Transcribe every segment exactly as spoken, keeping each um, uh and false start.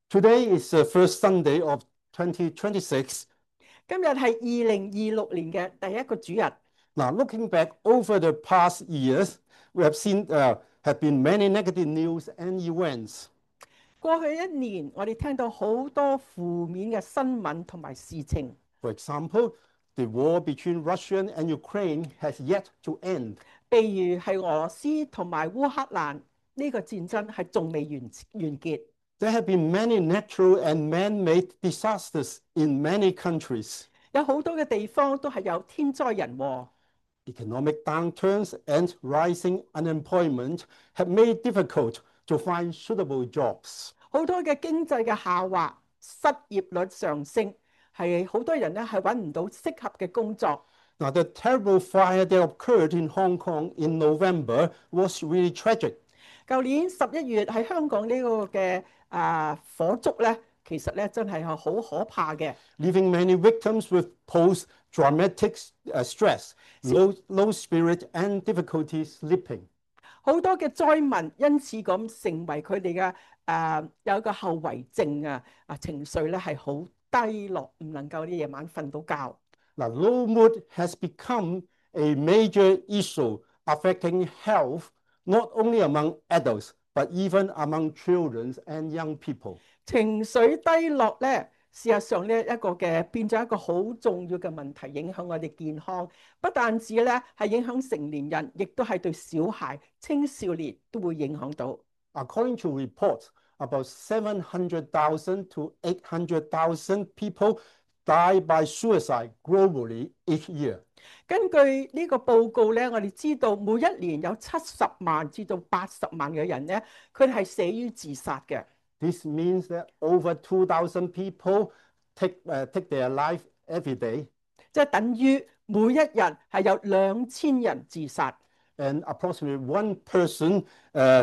Today is the first Sunday of twenty twenty-six. 今日係二零二六年嘅第一個主日。 Now, looking back over the past years, we have seen uh, have been many negative news and events. 過去一年，我哋聽到好多負面嘅新聞同埋事情。 For example, the war between Russia and Ukraine has yet to end. 譬如係俄羅斯同埋烏克蘭呢個戰爭係仲未完完結。 There have been many natural and man-made disasters in many countries. 有好多嘅地方都係有天災人禍。 Economic downturns and rising unemployment have made it difficult to find suitable jobs. 好多嘅經濟嘅下滑，失業率上升，係好多人咧係揾唔到適合嘅工作。 Now, the terrible fire that occurred in Hong Kong in November was really tragic. 舊年十一月喺香港呢個嘅啊火燭咧，其實咧真係係好可怕嘅。 Leaving many victims with post-traumatic uh, stress, low, low spirit, and difficulty sleeping. 好多嘅災民因此咁成為佢哋嘅誒有一個後遺症啊，啊情緒咧係好低落，唔能夠啲夜晚瞓到覺。 Now, low mood has become a major issue affecting health, not only among adults, but even among children and young people. 情緒低落咧，事實上咧一個嘅變咗一個好重要嘅問題，影響我哋健康。不但止咧係影響成年人，亦都係對小孩、青少年都會影響到。 According to reports, about seven hundred thousand to eight hundred thousand people die by suicide globally each year. 根據呢個報告咧，我哋知道每一年有七十萬至到八十萬嘅人咧，佢哋係死於自殺嘅。 This means that over two thousand people take, uh, take their life every day. 即係等於每一日係有兩千人自殺。 And approximately one person uh,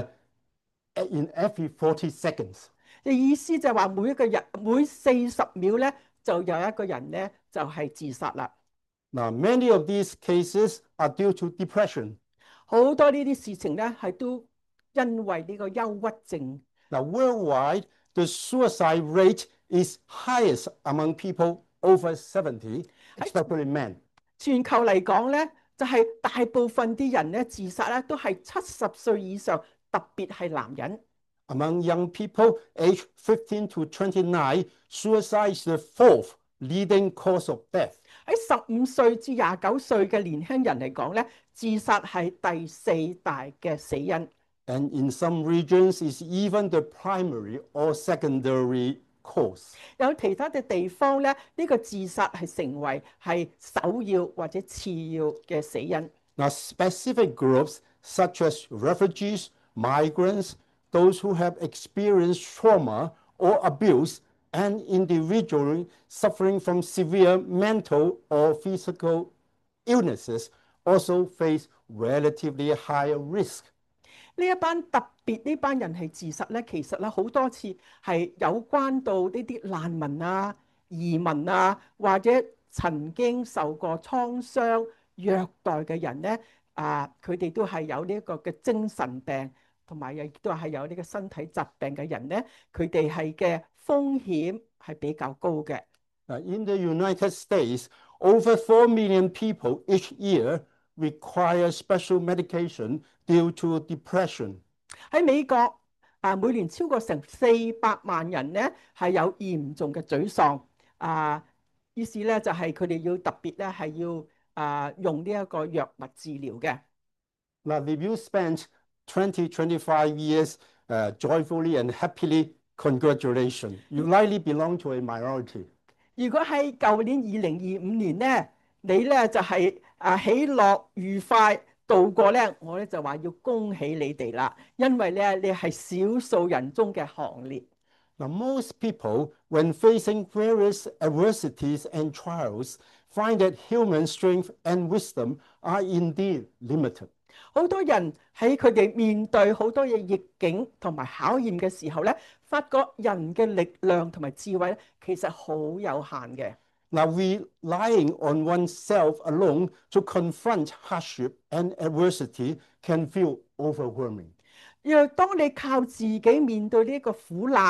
in every forty seconds. 嘅意思就係話每一個日每四十秒咧，就有一個人咧就係自殺啦。 Now, many of these cases are due to depression. 好多呢啲事情咧係都因為呢個憂鬱症。 Now, worldwide, the suicide rate is highest among people over seventy, especially men. 全球嚟講咧，就係、是、大部分啲人咧自殺咧都係七十歲以上，特別係男人。 Among young people aged fifteen to twenty-nine, suicide is the fourth leading cause of death. 喺十五歲至廿九歲嘅年輕人嚟講咧，自殺係第四大嘅死因。 And in some regions, it's even the primary or secondary cause. 有其他嘅地方咧，呢、這個自殺係成為係首要或者次要嘅死因。 Now, specific groups such as refugees, migrants, those who have experienced trauma or abuse, and individuals suffering from severe mental or physical illnesses also face relatively higher risk. 呢一班特別呢班人係自殺咧，其實咧好多次係有關到呢啲難民啊、移民啊，或者曾經受過創傷、虐待嘅人咧，啊，佢哋都係有呢一個嘅精神病，同埋亦都係有呢個身體疾病嘅人咧，佢哋係嘅風險係比較高嘅。 In the United States, over four million people each year require special medication due to depression. 喺美國啊，每年超過成四百萬人咧係有嚴重嘅沮喪啊，於是咧就係佢哋要特別咧係要啊用呢一個藥物治療嘅。 Now, if you spent twenty, twenty-five years uh, joyfully and happily, congratulations, you likely belong to a minority. 如果喺舊年二零二五年咧，你咧就係啊喜樂愉快度過咧，我咧就話要恭喜你哋啦，因為咧你係少數人中嘅行列。 Now, most people, when facing various adversities and trials, find that human strength and wisdom are indeed limited. 好多人喺佢哋面對好多嘢逆境同埋考驗嘅時候咧，發覺人嘅力量同埋智慧咧，其實好有限嘅。 Now, relying on oneself alone to confront hardship and adversity can feel overwhelming. 若當你靠自己面對呢個苦難，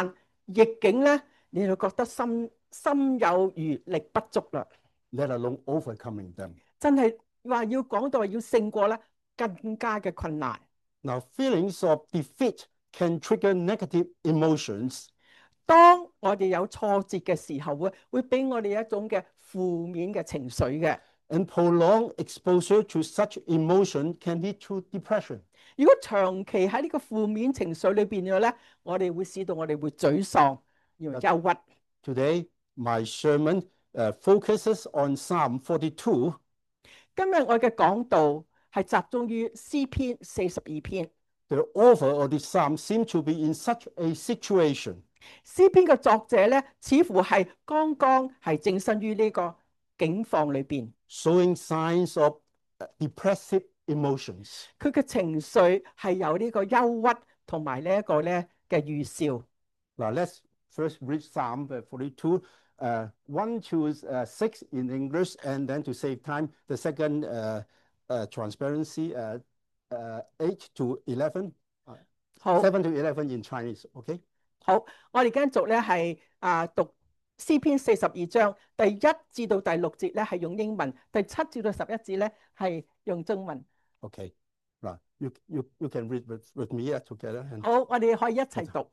逆境咧，你就覺得心心有餘力不足啦。 let alone overcoming them. 真係話要講到話要勝過咧，更加嘅困難。 Now, feelings of defeat can trigger negative emotions. 當我哋有挫折嘅時候，會會俾我哋一種嘅負面嘅情緒嘅。 And prolonged exposure to such emotion can lead to depression. 如果長期喺呢個負面情緒裏邊嘅咧，我哋會使到我哋會沮喪、憂鬱。 Today, my sermon uh, focuses on Psalm forty-two. 今日我嘅講道係集中於詩篇四十二篇。 The author of this psalm seems to be in such a situation. 詩篇嘅作者咧，似乎係剛剛係正身於呢個境況裏邊， showing signs of depressive emotions. 佢嘅情緒係有呢個憂鬱同埋呢一個咧嘅預兆。 Now let's first read Psalm forty-two, uh, one to uh, six in English, and then to save time, the second uh, uh, transparency, uh, uh, eight to eleven, uh, 好， seven to eleven in Chinese. Okay. 好，我哋跟續咧係啊讀詩篇四十二章第一至到第六節咧係用英文，第七至到十一節咧係用中文。 Okay. Now you you you can read with with me uh, together. And 好，我哋可以一齊讀。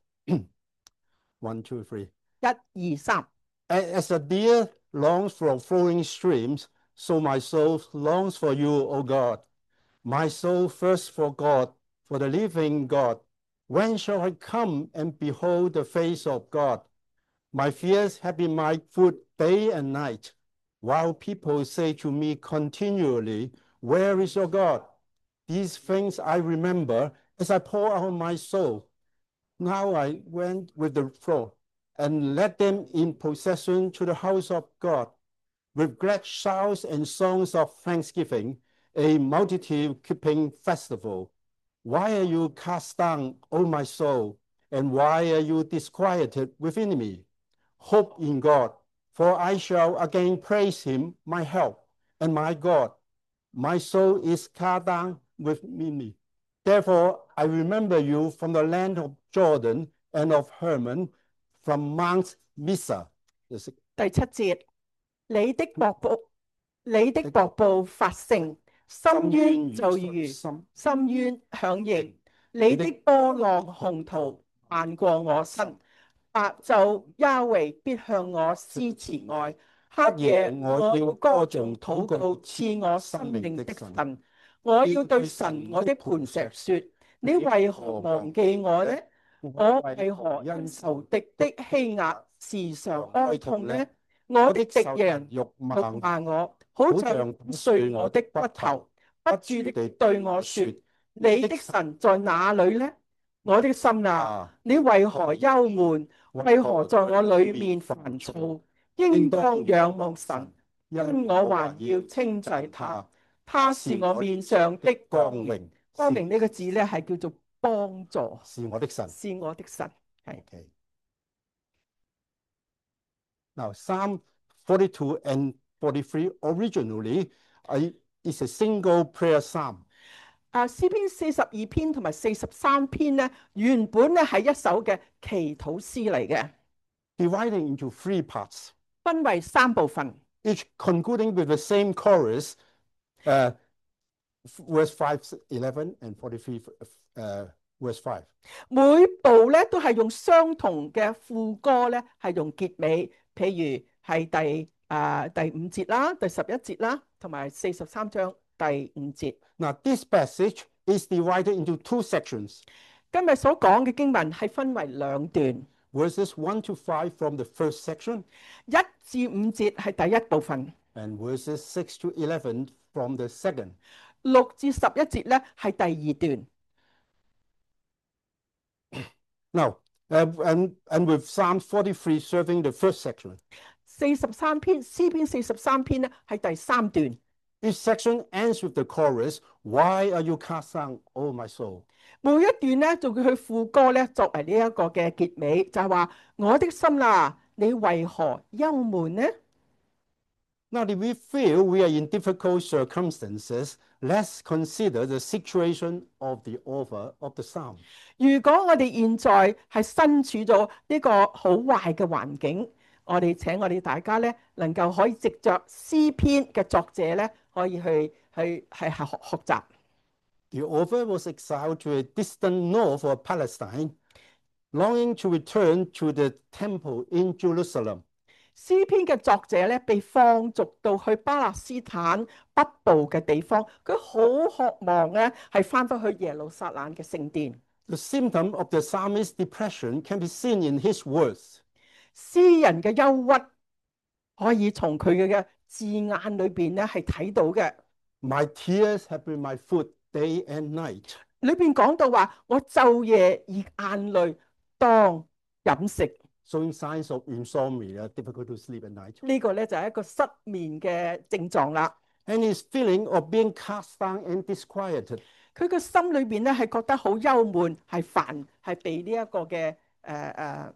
one, two, three. 一二三。 As a deer longs for flowing streams, so my soul longs for you, O God. My soul thirsts for God, for the living God. When shall I come and behold the face of God? My fears have been my food day and night, while people say to me continually, where is your God? These things I remember as I pour out my soul. Now I went with the flow and led them in procession to the house of God, with glad shouts and songs of thanksgiving, a multitude keeping festival. Why are you cast down, O my soul, and why are you disquieted within me? Hope in God, for I shall again praise him, my help and my God. My soul is cast down within me. Therefore, I remember you from the land of Jordan and of Hermon, from Mount Misa. 第七節，你的瀑布，你的瀑布發聲，深淵就如深淵響應，你的波浪洪濤漫過我身。白晝亞維必向我施慈愛，黑夜我要歌頌禱告賜我生命的神。我要對神我的磐石說：你為何忘記我呢？我為何因仇敵的欺壓時常哀痛呢？我的敵人辱罵我，好像碎我的骨頭，不住地對我說：你的神在哪裏呢？我的心啊，你為何憂悶？為何在我裏面煩躁？應當仰望神，因我還要稱讚他。他是我面上的光榮。光榮呢個字咧係叫做幫助， 是我的神， 是我的神。係。 Okay. Now, Psalm forty-two and forty-three originally uh, is a single prayer psalm. 啊，詩篇四十二篇同埋四十三篇咧，原本咧係一首嘅祈禱詩嚟嘅， divided into three parts, 分為三部分， each concluding with the same chorus, uh, verse five, eleven, and forty-three, uh, verse five. 每部咧都係用相同嘅副歌咧，係用結尾，譬如係第啊、呃、第五節啦、第十一節啦，同埋四十三章第五節。 Now, this passage is divided into two sections. 今日所講嘅經文係分為兩段 Verses one to five from the first section, 一至五節係第一部分， and verses six to eleven from the second. 六至十一節咧係第二段。 Now, uh, and, and with Psalm forty-three serving the first section. 四十三篇詩篇四十三篇咧係第三段。 Each section ends with the chorus, Why are you cast down, O my soul? 每一段咧就叫佢副歌咧作為呢一個嘅結尾，就係話我的心啦，你為何憂悶呢？ Now, if we feel we are in difficult circumstances, let's consider the situation of the author of the psalm. 如果我哋現在係身處咗呢個好壞嘅環境，我哋請我哋大家咧能夠可以藉着詩篇嘅作者咧，可以去去係學學習。 The author was exiled to a distant north of Palestine, longing to return to the temple in Jerusalem. 詩篇嘅作者咧被放逐到去巴勒斯坦北部嘅地方，佢好渴望咧係翻返去耶路撒冷嘅聖殿。 The symptom of the psalmist's depression can be seen in his words. 詩人嘅憂鬱可以從佢嘅字眼裏邊咧係睇到嘅。 My tears have been my food day and night. 裏邊講到話，我晝夜以眼淚當飲食。 Showing signs of insomnia, difficult to sleep at night. 呢個咧就係一個失眠嘅症狀啦。 And his feeling of being cast down and disquieted. 佢個心裏邊咧係覺得好憂悶，係煩，係被呢一個嘅誒誒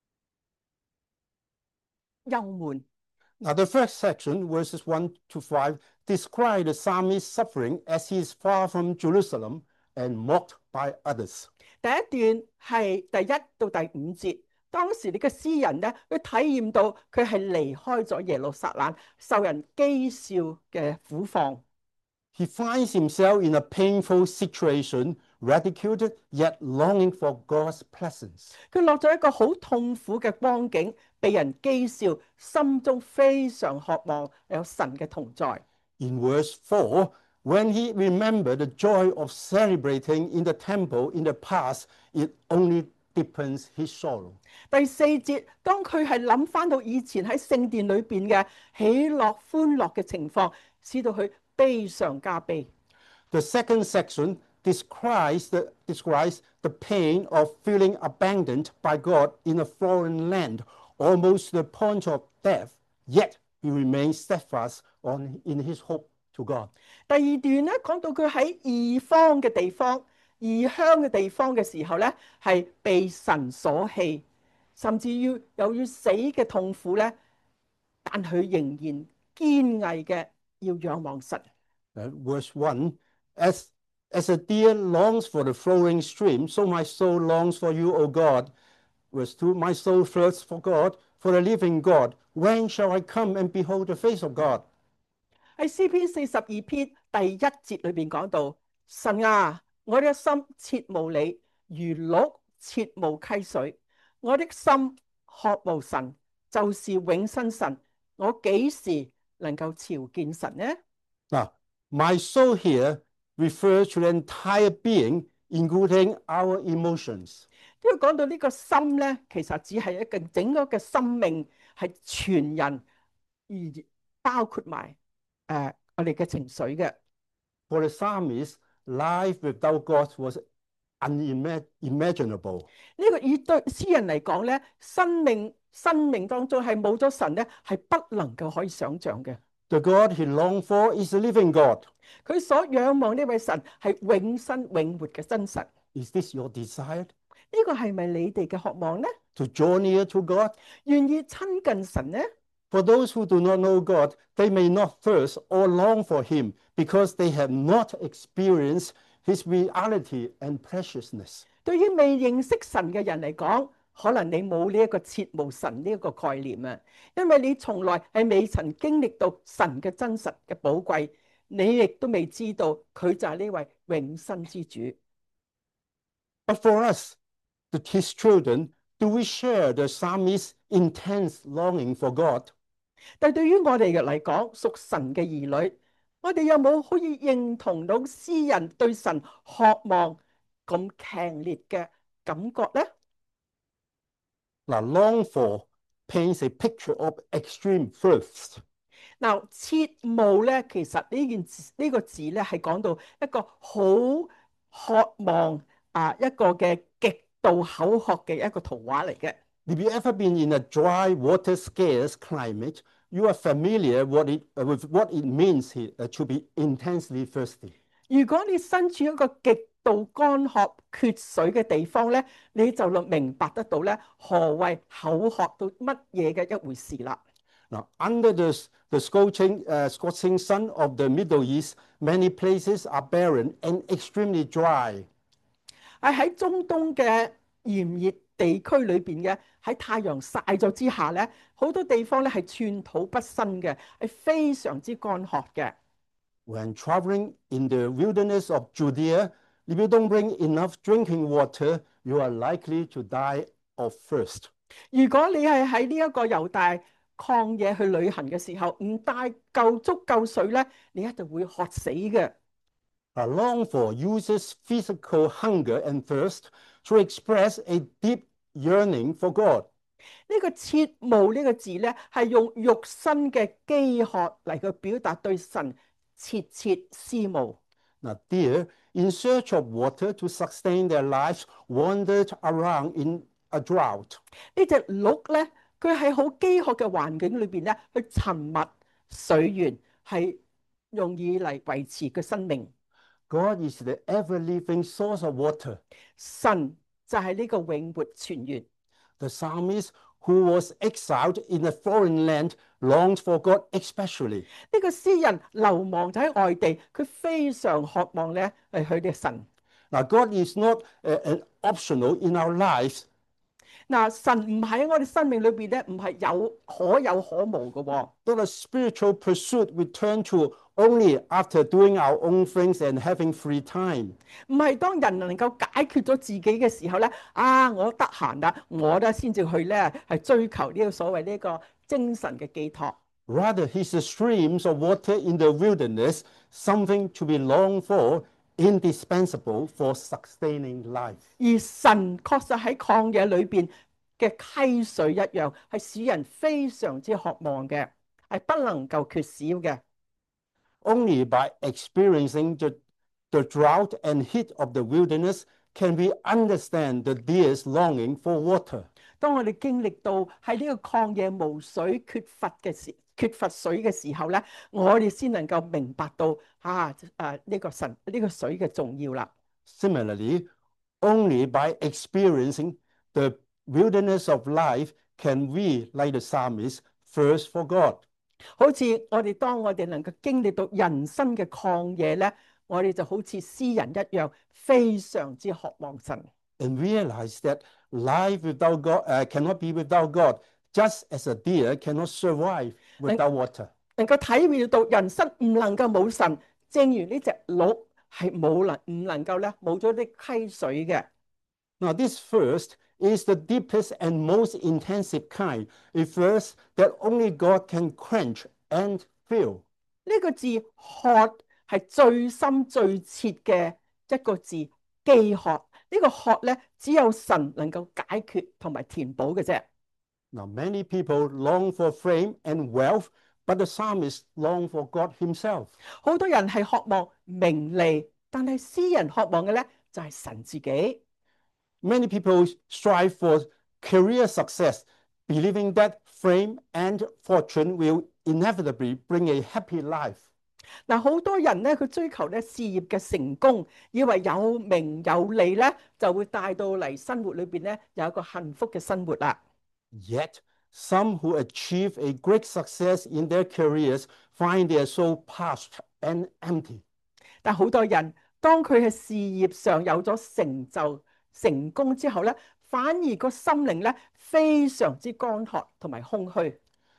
憂悶。 Now, the first section, verses one to five, describe the psalmist's suffering as he is far from Jerusalem and mocked by others. 第一段係第一到第五節，當時你嘅詩人咧，佢體驗到佢係離開咗耶路撒冷，受人譏笑嘅苦況。 He finds himself in a painful situation, ridiculed yet longing for God's presence. 佢落咗一個好痛苦嘅光景，被人譏笑，心中非常渴望有神嘅同在。 In verse four, when he remembered the joy of celebrating in the temple in the past, it only deepens his sorrow. 第四節，當佢係諗翻到以前喺聖殿裏邊嘅喜樂歡樂嘅情況，使到佢悲上加悲。 The second section describes the, describes the pain of feeling abandoned by God in a foreign land, almost to the point of death, yet he remains steadfast on, in his hope to God. 第二段咧講到佢喺異方嘅地方、異鄉嘅地方嘅時候咧，係被神所棄，甚至要又要死嘅痛苦咧，但佢仍然堅毅嘅要仰望神。 Uh, verse one, as, as a deer longs for the flowing stream, so my soul longs for you, O God. Verse two, my soul thirsts for God, for the living God. When shall I come and behold the face of God? 喺詩篇四十二篇第一節裏邊講到：神啊，我的心切慕你，如鹿切慕溪水。我的心渴慕神，就是永生神。我幾時能夠朝見神呢？ Now, my soul here refers to the entire being, including our emotions. 因為講到呢個心咧，其實只係一個整個嘅生命，係全人而包括埋誒、呃、我哋嘅情緒嘅。 For the psalmist, life without God was unimaginable. 呢個以對詩人嚟講咧，生命生命當中係冇咗神咧，係不能夠可以想像嘅。 The God he longed for is the living God. 佢所仰望呢位神係永生永活嘅真神。 Is this your desire? 呢個係咪你哋嘅渴望呢？ To draw near to God? 願意親近神呢？ For those who do not know God, they may not thirst or long for him because they have not experienced his reality and preciousness. 對於未認識神嘅人嚟講，可能你冇呢一個切慕神呢一個概念啊，因為你從來係未曾經歷到神嘅真實嘅寶貴，你亦都未知道佢就係呢位永生之主。 But for us, the his children, do we share the psalmist's intense longing for God? 但係對於我哋嘅嚟講，屬神嘅兒女，我哋有冇可以認同到詩人對神渴望咁強烈嘅感覺呢？ Now, long for paints a picture of extreme thirst. 嗱，切慕咧，其實呢件呢個字咧係講到一個好渴望啊，一個嘅極度口渴嘅一個圖畫嚟嘅。 If you ever been in a dry, water-scarce climate, you are familiar what it, uh, with what it means here, uh, to be intensely thirsty. 如果你身處一個極度乾渴缺水嘅地方咧，你就明白得到咧何謂口渴到乜嘢嘅一回事啦。 Now, under the, the scorching, uh, scorching sun of the Middle East, many places are barren and extremely dry. 喺喺中東嘅炎熱地區裏邊嘅，喺太陽曬咗之下咧，好多地方咧係寸土不生嘅，係非常之乾渴嘅。 When traveling in the wilderness of Judea, if you don't bring enough drinking water, you are likely to die of thirst. 如果你係喺呢一個猶大曠野去旅行嘅時候，唔帶夠足夠水咧，你一定會渴死嘅。 A long for uses physical hunger and thirst to express a deep yearning for God. 呢個切慕呢個字咧，係用肉身嘅飢渴嚟去表達對神切切思慕。 Now, deer, in search of water to sustain their lives, wandered around in a drought. 呢隻鹿咧，佢喺好飢渴嘅環境裏邊咧，去尋覓水源，係用以嚟維持佢生命。 God is the ever-living source of water. 神就係呢個永活泉源。 The psalmist who was exiled in a foreign land longed for God especially. 呢個詩人流亡就喺外地，佢非常渴望咧係佢嘅神。 Now, God is not uh, an optional in our lives. 嗱，神唔喺我哋生命裏邊咧，唔係有可有可無嘅喎。 Not a spiritual pursuit we turn to only after doing our own things and having free time. 唔係當人能夠解決咗自己嘅時候咧，啊，我得閒啦，我咧先至去咧係追求呢個所謂呢個精神嘅寄託。 Rather, His streams of water in the wilderness, something to be longed for, indispensable for sustaining life. 而神確實喺曠野裏邊嘅溪水一樣，係使人非常之渴望嘅，係不能夠缺少嘅。 Only by experiencing the, the drought and heat of the wilderness can we understand the deer's longing for water. 當我哋經歷到喺呢個曠野無水缺乏嘅時，缺乏水嘅時候咧，我哋先能夠明白到啊誒呢個神呢個水嘅重要啦。 Similarly, only by experiencing the wilderness of life can we, like the psalmist, thirst for God. 好似我哋當我哋能夠經歷到人生嘅曠野咧，我哋就好似詩人一樣，非常之渴望神。 And realize that life without God uh, cannot be without God, just as a deer cannot survive without water. 能夠體會到人生唔能夠冇神，正如呢隻鹿係冇能唔能夠咧冇咗啲溪水嘅。 Now, this thirst is the deepest and most intensive kind, a thirst that only God can quench and fill. 呢個字渴係最深最切嘅一個字，飢渴。呢個渴咧，只有神能夠解決同埋填補嘅啫。 Now, many people long for fame and wealth, but the psalmist long for God himself. 好多人係渴望名利，但係詩人渴望嘅咧就係神自己。 Many people strive for career success, believing that fame and fortune will inevitably bring a happy life. 嗱，好多人咧佢追求咧事業嘅成功，以為有名有利咧就會帶到嚟生活裏邊咧有一個幸福嘅生活啦。 Yet, some who achieve a great success in their careers find their soul parched and empty. 但好多人當佢喺事業上有咗成就成功之後咧，反而個心靈咧非常之乾渴同埋空虛。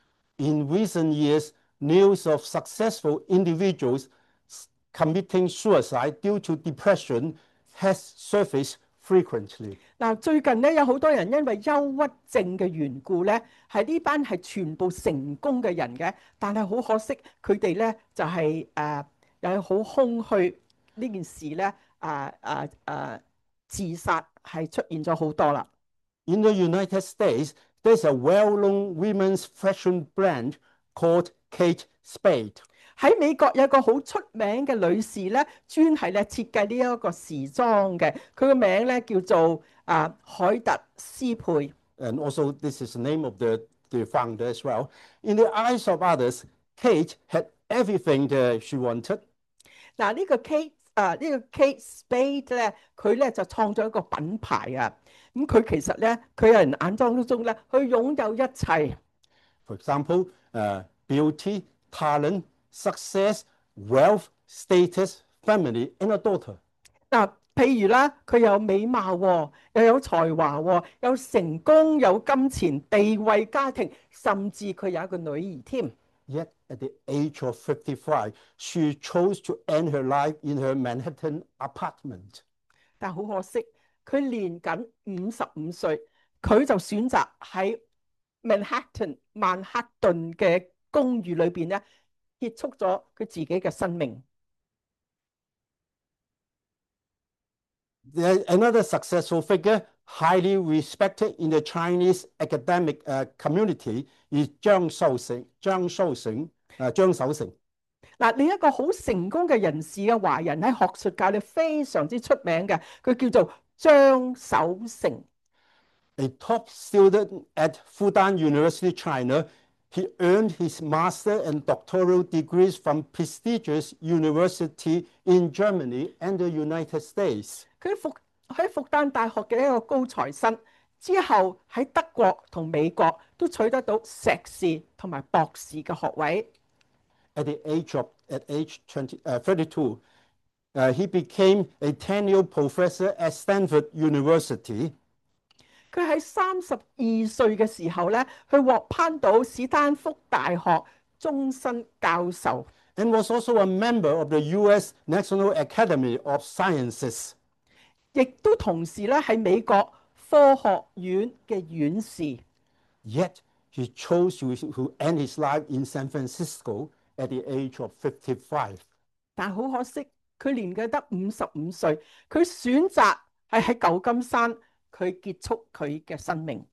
In recent years, news of successful individuals committing suicide due to depression has surfaced frequently. 嗱，最近咧有好多人因為憂鬱症嘅緣故咧，係呢班係全部成功嘅人嘅，但係好可惜佢哋咧就係誒有好空虛呢件事咧，誒誒誒自殺係出現咗好多啦。 In the United States, there's a well-known women's fashion brand called Kate Spade. 喺美國有個好出名嘅女士咧，專係咧設計呢一個時裝嘅，佢個名咧叫做啊海特斯佩。 And also, this is the name of the, the founder as well. In the eyes of others, Kate had everything that she wanted. 嗱，呢個 Kate 啊，呢個 Kate Spade 咧，佢咧就創咗一個品牌啊。咁佢其實咧，佢有人眼當中咧，佢擁有一切。 For example, uh, beauty, talent, success, wealth, status, family, and a daughter. 嗱，譬如啦，佢有美貌喎，又有才華喎，有成功，有金錢、地位、家庭，甚至佢有一個女兒添。 Yet at the age of fifty-five, she chose to end her life in her Manhattan apartment. 但好可惜，佢年僅五十五歲，佢就選擇喺 Manhattan 曼克頓嘅公寓裏邊咧，結束咗佢自己嘅生命。 There- Another successful figure, highly respected in the Chinese academic uh, community, is Zhang Shouxing. Zhang Shouxing, uh, 張守成。 嗱，另一個好成功嘅人士嘅華人喺學術界咧非常之出名嘅，佢叫做張守成。 A top student at Fudan University, China, he earned his master and doctoral degrees from prestigious university in Germany and the United States. 佢復喺復旦大學嘅一個高材生，之後喺德國同美國都取得到碩士同埋博士嘅學位。 At the age of at age twenty, uh, thirty-two, uh, he became a tenured professor at Stanford University. 佢喺三十二歲嘅時候咧，佢獲頒到史丹福大學終身教授， and was also a member of the U S National Academy of Sciences. 亦都同時咧係美國科學院嘅院士。 Yet he chose to, to end his life in San Francisco at the age of fifty-five. 但好可惜，佢年紀得五十五歲，佢選擇係喺舊金山，佢結束佢嘅生命。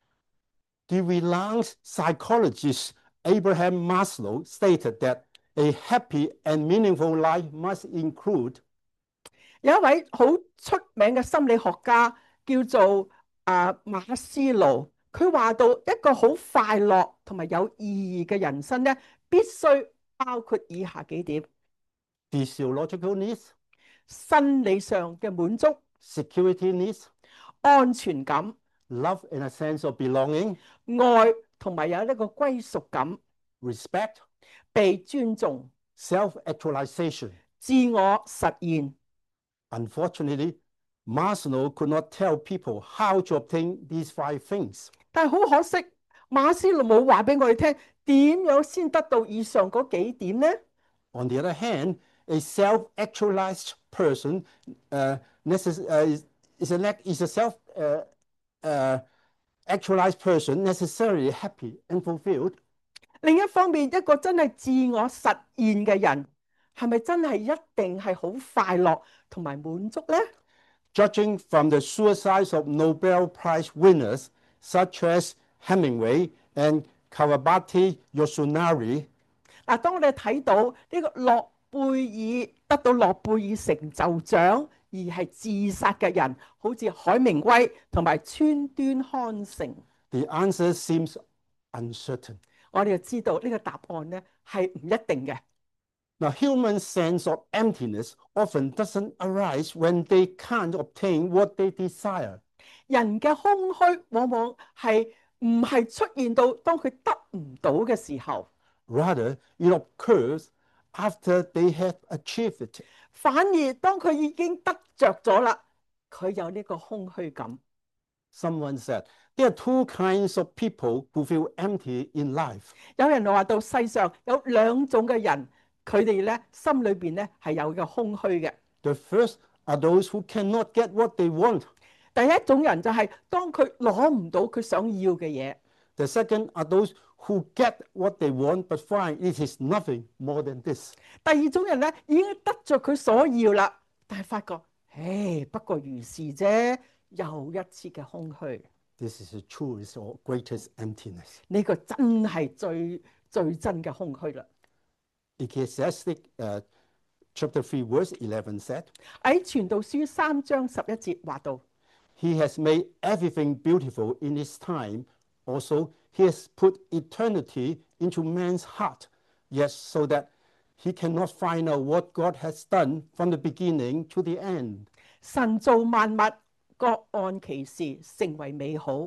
The renowned psychologist Abraham Maslow stated that a happy and meaningful life must include 有一位好出名嘅心理學家叫做啊馬斯盧，佢話到一個好快樂同埋有意義嘅人生咧，必須包括以下幾點： physiological needs, 生理上嘅滿足、 security needs, 安全感、 love and a sense of belonging, 愛同埋有一個歸屬感、 respect, 被尊重、 self-actualization. 自我實現。 Unfortunately, Maslow could not tell people how to obtain these five things. 但係好可惜，馬斯魯冇話俾我哋聽點樣先得到以上嗰幾點呢？ On the other hand, a self-actualized person uh, necess- uh, is, is, an act- is a self uh, uh, actualized person necessarily happy and fulfilled. 另一方面，一個真係自我實現嘅人，係咪真係一定係好快樂同埋滿足呢？ Judging from the suicides of Nobel Prize winners such as Hemingway and Kawabata Yoshunari, 嗱，當我哋睇到呢個諾貝爾得到諾貝爾成就獎而係自殺嘅人，好似海明威同埋川端康成， the answer seems uncertain. 我哋就知道呢個答案咧係唔一定嘅。 Now, human sense of emptiness often doesn't arise when they can't obtain what they desire. 人嘅空虛往往係唔係出現到當佢得唔到嘅時候， Rather, it occurs after they have achieved it. 反而當佢已經得着咗啦，佢有呢個空虛感。 Someone said, there are two kinds of people who feel empty in life. 有人話到世上有兩種嘅人，佢哋咧心裏邊咧係有個空虛嘅。 The first are those who cannot get what they want. 第一種人就係當佢攞唔到佢想要嘅嘢。 The second are those who get what they want but find it is nothing more than this. 第二種人咧已經得着佢所要啦，但係發覺，唉，不過如是啫，又一次嘅空虛。 This is the truest or greatest emptiness. 呢個真係最最真嘅空虛啦。 Ecclesiastic uh, chapter three verse eleven said, 喺傳道書三章十一節話到， He has made everything beautiful in his time. Also, he has put eternity into man's heart, yes, so that he cannot find out what God has done from the beginning to the end. 神造萬物各按其時，成為美好，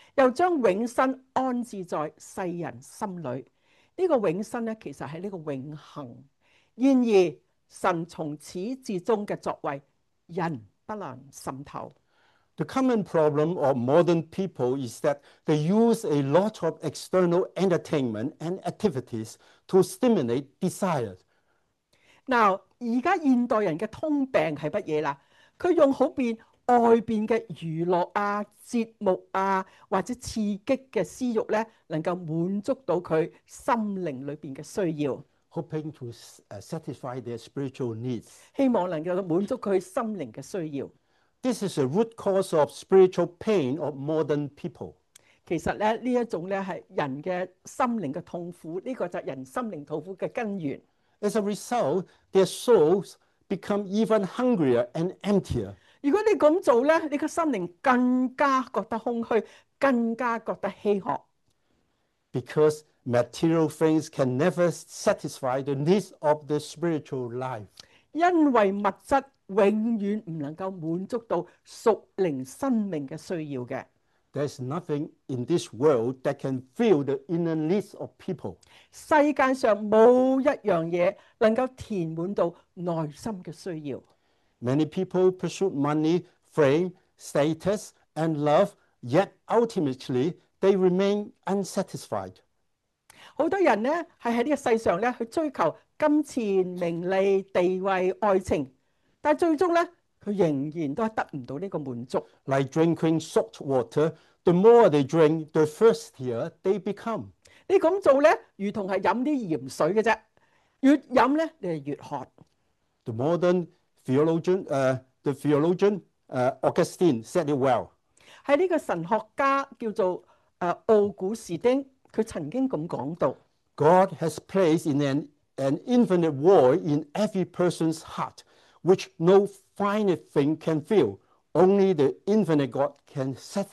又將永生安置在世人心裏。呢個永生咧，其實係呢個永恆。然而，神從始至終嘅作為，人不能滲透。 The common problem of modern people is that they use a lot of external entertainment and activities to stimulate desire. 嗱，而家現代人嘅通病係乜嘢啦？佢用好變外邊嘅娛樂啊、節目啊，或者刺激嘅私慾咧，能夠滿足到佢心靈裏邊嘅需要， hoping to uh, satisfy their spiritual needs. 希望能夠滿足佢心靈嘅需要。 This is a root cause of spiritual pain of modern people. 其實咧，呢一種咧係人嘅心靈嘅痛苦，呢、這個就係人心靈痛苦嘅根源。 As a result, their souls become even hungrier and emptier. 如果你咁做咧，你個心靈更加覺得空虛，更加覺得稀渴。 Because material things can never satisfy the needs of the spiritual life. 因為物質永遠唔能夠滿足到屬靈生命嘅需要嘅。 There's nothing in this world that can fill the inner needs of people. 世界上冇一樣嘢能夠填滿到內心嘅需要。 Many people pursue money, fame, status, and love, yet ultimately they remain unsatisfied. 好多人呢係喺呢個世上咧去追求金錢、名利、地位、愛情，但係最終咧佢仍然都係得唔到呢個滿足。 Like drinking salt water, the more they drink, the thirstier they become. 你咁做咧，如同係飲啲鹽水嘅啫，越飲咧你係越渴。 The modern theologian, uh, the theologian uh, Augustine said it well. 喺呢個神學家叫做誒奧古士丁，佢曾經咁講到。 God has placed in an, an infinite void in every person's heart, which no finite thing can fill. Only the infinite God can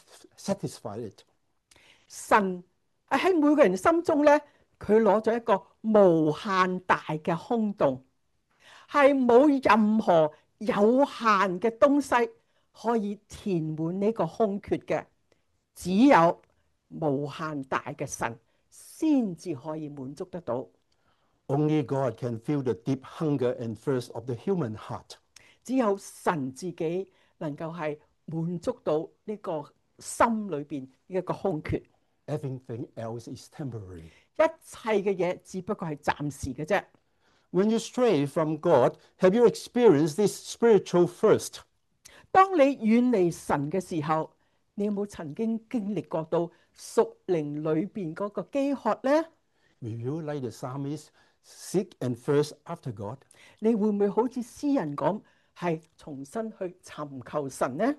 satisfy it. 神喺每個人心中咧，佢攞咗一個無限大嘅空洞，係冇任何有限嘅東西可以填滿呢個空缺嘅，只有無限大嘅神先至可以滿足得到。 Only God can fill the deep hunger and thirst of the human heart. 只有神自己能夠係滿足到呢個心裏邊一個空缺。 Everything else is temporary. 一切嘅嘢只不過係暫時嘅啫。 When you stray from God, have you experienced this spiritual thirst? 當你遠離神嘅時候，你有冇曾經經歷過到屬靈裏邊嗰個飢渴呢？ Will you, like the psalmist, seek and thirst after God? 你會唔會好似詩人咁，係重新去尋求神呢？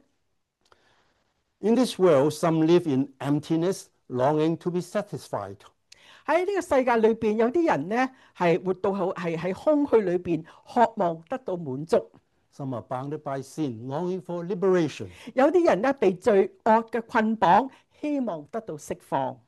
In this world, some live in emptiness, longing to be satisfied. 喺呢個世界裏邊，有啲人呢係活到好係喺空虛裏邊，渴望得到滿足。 Some are bounded by sin, longing for liberation. 有啲人呢被罪惡嘅捆綁，希望得到釋放。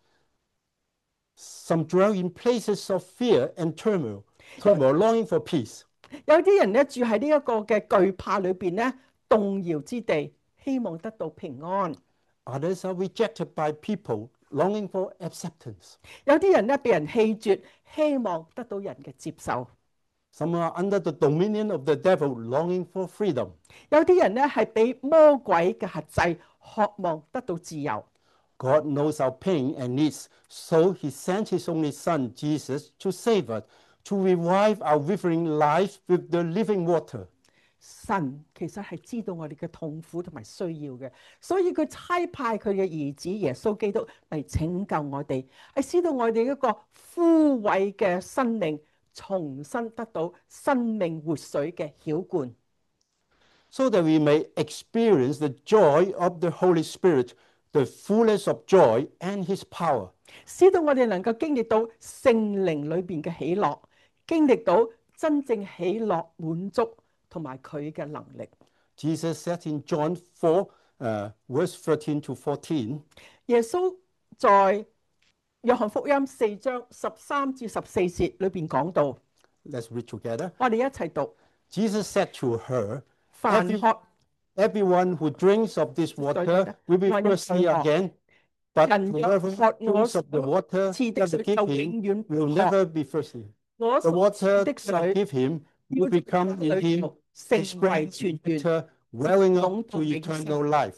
Some dwell in places of fear and turmoil, turmoil, longing for peace. 有啲人呢住喺呢一個嘅懼怕裏邊呢，動搖之地，希望得到平安。 Others are rejected by people, longing for acceptance. 有啲人呢被人棄絕，希望得到人嘅接受。 Some are under the dominion of the devil, longing for freedom. 有啲人呢係俾魔鬼嘅轄制，渴望得到自由。 God knows our pain and needs, so he sent his only son, Jesus, to save us, to revive our withering life with the living water. 神其實係知道我哋嘅痛苦同埋需要嘅，所以佢差派佢嘅兒子耶穌基督嚟拯救我哋，係使到我哋一個枯萎嘅生命重新得到生命活水嘅澆灌， so that we may experience the joy of the Holy Spirit, the fullness of joy and his power. 使到我哋能夠經歷到聖靈裏邊嘅喜樂，經歷到真正喜樂滿足同埋佢嘅能力。 Jesus said in John four, uh, verse thirteen to fourteen, 耶穌在約翰福音四章十三至十四節裏邊講到， let's read together. 我哋一齊讀。 Jesus said to her, 凡 Every, 喝 everyone who drinks of this water will be thirsty again, But 人若 whoever 喝我 drinks of the water 賜的 that 水 I give 就 him 永遠 will 不渴。 never be thirsty. 我 The 所賜 water 的 that I 水 give him 要 will 在 become 他 in 裏 him 頭 a 成為 spring 泉 of 源， water welling 湧 up 到 to 永 eternal 生。 life.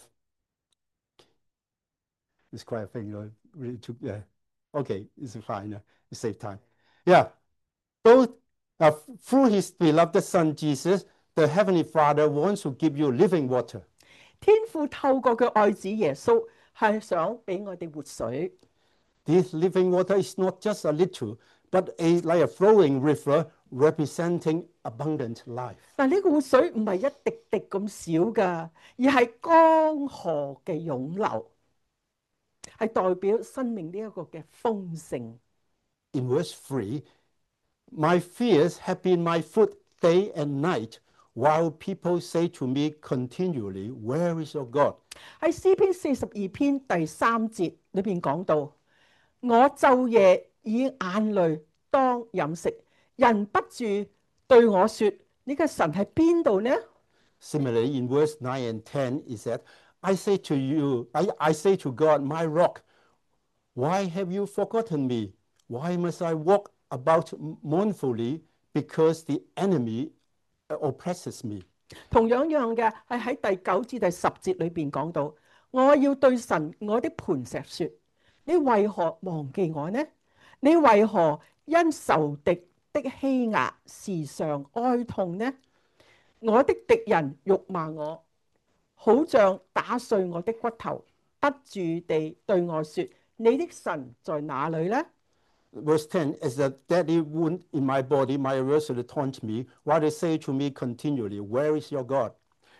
It's quite a thing, you know, really took, yeah. Okay, it's fine. Uh, it save time. Yeah. So, uh, through his beloved Son Jesus, the Heavenly Father wants to give you living water. 天父透過佢愛子耶穌係想俾我哋活水。 This living water is not just a little, but a like a flowing river representing abundant life. 但呢個活水唔係一滴滴咁少㗎，而係江河嘅湧流，係代表生命呢一個嘅豐盛。 In verse three, my fears have been my food day and night, while people say to me continually, Where is your God? 喺詩篇四十二篇第三節裏邊講到，我晝夜以眼淚當飲食，人不住對我說：你嘅神喺邊度呢？ Similarly, in verse nine and ten, it said, I say to you, I, I say to God, my rock, why have you forgotten me? Why must I walk about mournfully because the enemy oppresses me? 同樣樣嘅係喺第九至第十節裏邊講到，我要對神我的磐石說：你為何忘記我呢？你為何因仇敵的欺壓時常哀痛呢？我的敵人辱罵我，好像打碎我的骨頭，不住地對我說：你的神在哪裏呢？ Verse ten is that deadly wound in my body, my adversary taunt me, while they say to me continually, Where is your God?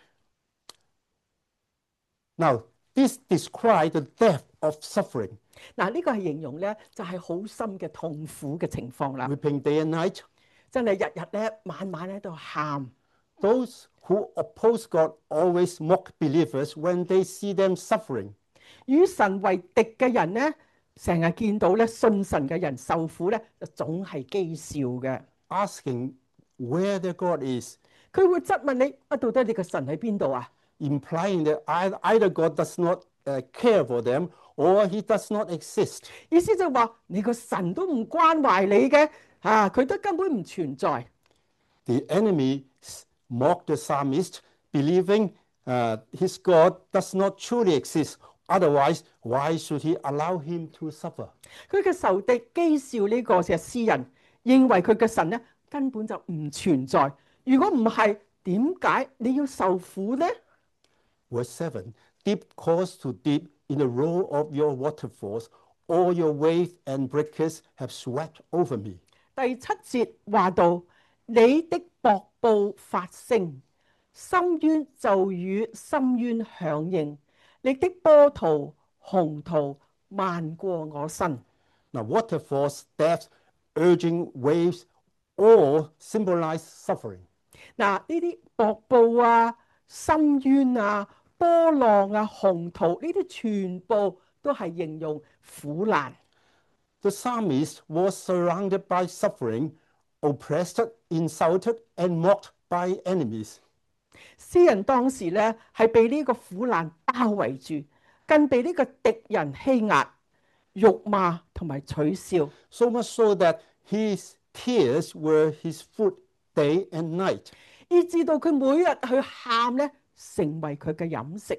Now, this describes the depth of suffering. 嗱，呢個係形容咧，就係好深嘅痛苦嘅情況啦。 Weeping day and night. 真係日日咧，晚晚喺度喊。 Those who oppose God always mock believers when they see them suffering. 與神為敵嘅人咧，成日見到咧信神嘅人受苦咧，就總係譏笑嘅。 Asking where their God is, 佢會質問你：啊，到底你嘅神喺邊度啊？ implying that either God does not uh, care for them or he does not exist. 意思就話你個神都唔關懷你嘅，啊，佢都根本唔存在。 The enemy mocked the psalmist, believing uh, his God does not truly exist. Otherwise, why should he allow him to suffer? 佢嘅仇敵譏笑呢個嘅詩人，認為佢嘅神咧根本就唔存在。如果唔係，點解你要受苦呢？ Verse seven, deep calls to deep in the roar of your waterfalls. All your waves and breakers have swept over me. 第七節話到：你的瀑布發聲，深淵就與深淵響應，你的波濤洪濤漫過我身。 Now, waterfalls, depths, urging waves, all symbolize suffering. 嗱，呢啲瀑布啊、深淵啊、波浪啊、洪濤呢啲全部都係形容苦難。 The psalmist was surrounded by suffering, oppressed, insulted, and mocked by enemies. 詩人當時咧係被呢個苦難包圍住，更被呢個敵人欺壓、辱罵同埋取笑。 So much so that his tears were his food day and night. 以至到佢每日去喊咧，成為佢嘅飲食。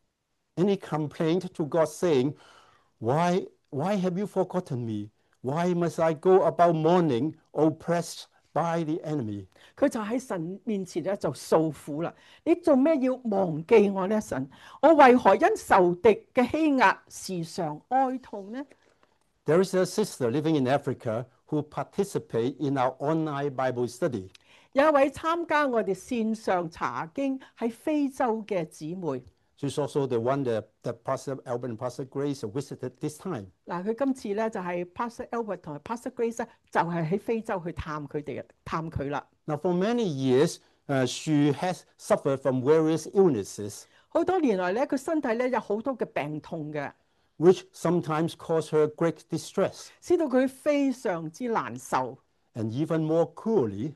And he complained to God, saying, Why, why have you forgotten me? Why must I go about mourning, oppressed by the enemy? 佢就喺神面前咧就訴苦啦。你做咩要忘記我呢？神，我為何因仇敵嘅欺壓時常哀痛呢？ There is a sister living in Africa who participates in our online Bible study. 有一位參加我哋線上查經喺非洲嘅姊妹。 She's also the one that, that Pastor Albert and Pastor Grace visited this time. 嗱，佢今次咧就係 Pastor Albert 同埋 Pastor Grace 咧，就係喺非洲去探佢哋，探佢啦。 Now, for many years, uh, she has suffered from various illnesses, 好多年來咧，佢身體咧有好多嘅病痛嘅， which sometimes cause her great distress. 使到佢非常之難受。 And even more cruelly,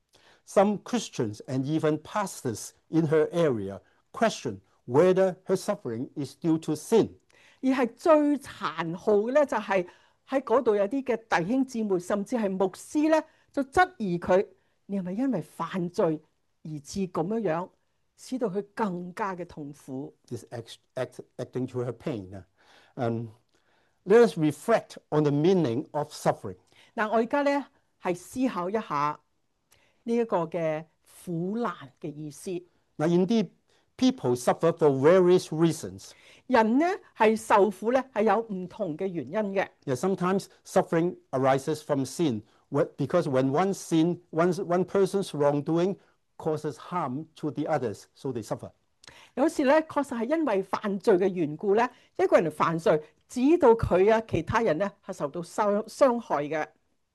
some Christians and even pastors in her area question whether her suffering is due to sin. 而係最殘酷嘅咧，就係喺嗰度有啲嘅弟兄姊妹，甚至係牧師咧，就質疑佢，你係咪因為犯罪而至咁樣樣，使到佢更加嘅痛苦。 This act, act, acting to her pain. Um, let us reflect on the meaning of suffering. 嗱，我而家咧係思考一下呢一個嘅苦難嘅意思。 Now, indeed, people suffer for various reasons. 人咧係受苦咧係有唔同嘅原因嘅。 Yeah, sometimes suffering arises from sin, because when one sin, one, one person's wrongdoing causes harm to the others, so they suffer. 有時咧確實係因為犯罪嘅緣故咧，一個人犯罪，指到佢啊其他人咧係受到傷傷害嘅。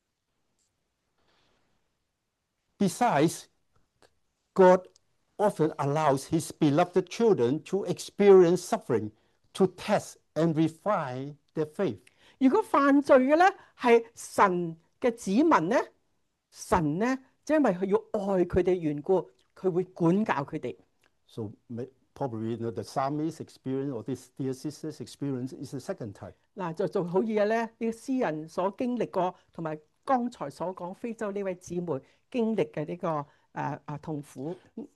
Besides, God often allows His beloved children to experience suffering to test and refine their faith. 如果犯罪嘅咧係神嘅子民咧，神咧即係因為佢要愛佢哋緣故，佢會管教佢哋。 So probably, you know, the psalmist experience or this dear sister's experience is the second type. 嗱，就做好嘢咧，呢個詩人所經歷過，同埋剛才所講非洲呢位姊妹經歷嘅呢個誒誒、啊、痛苦。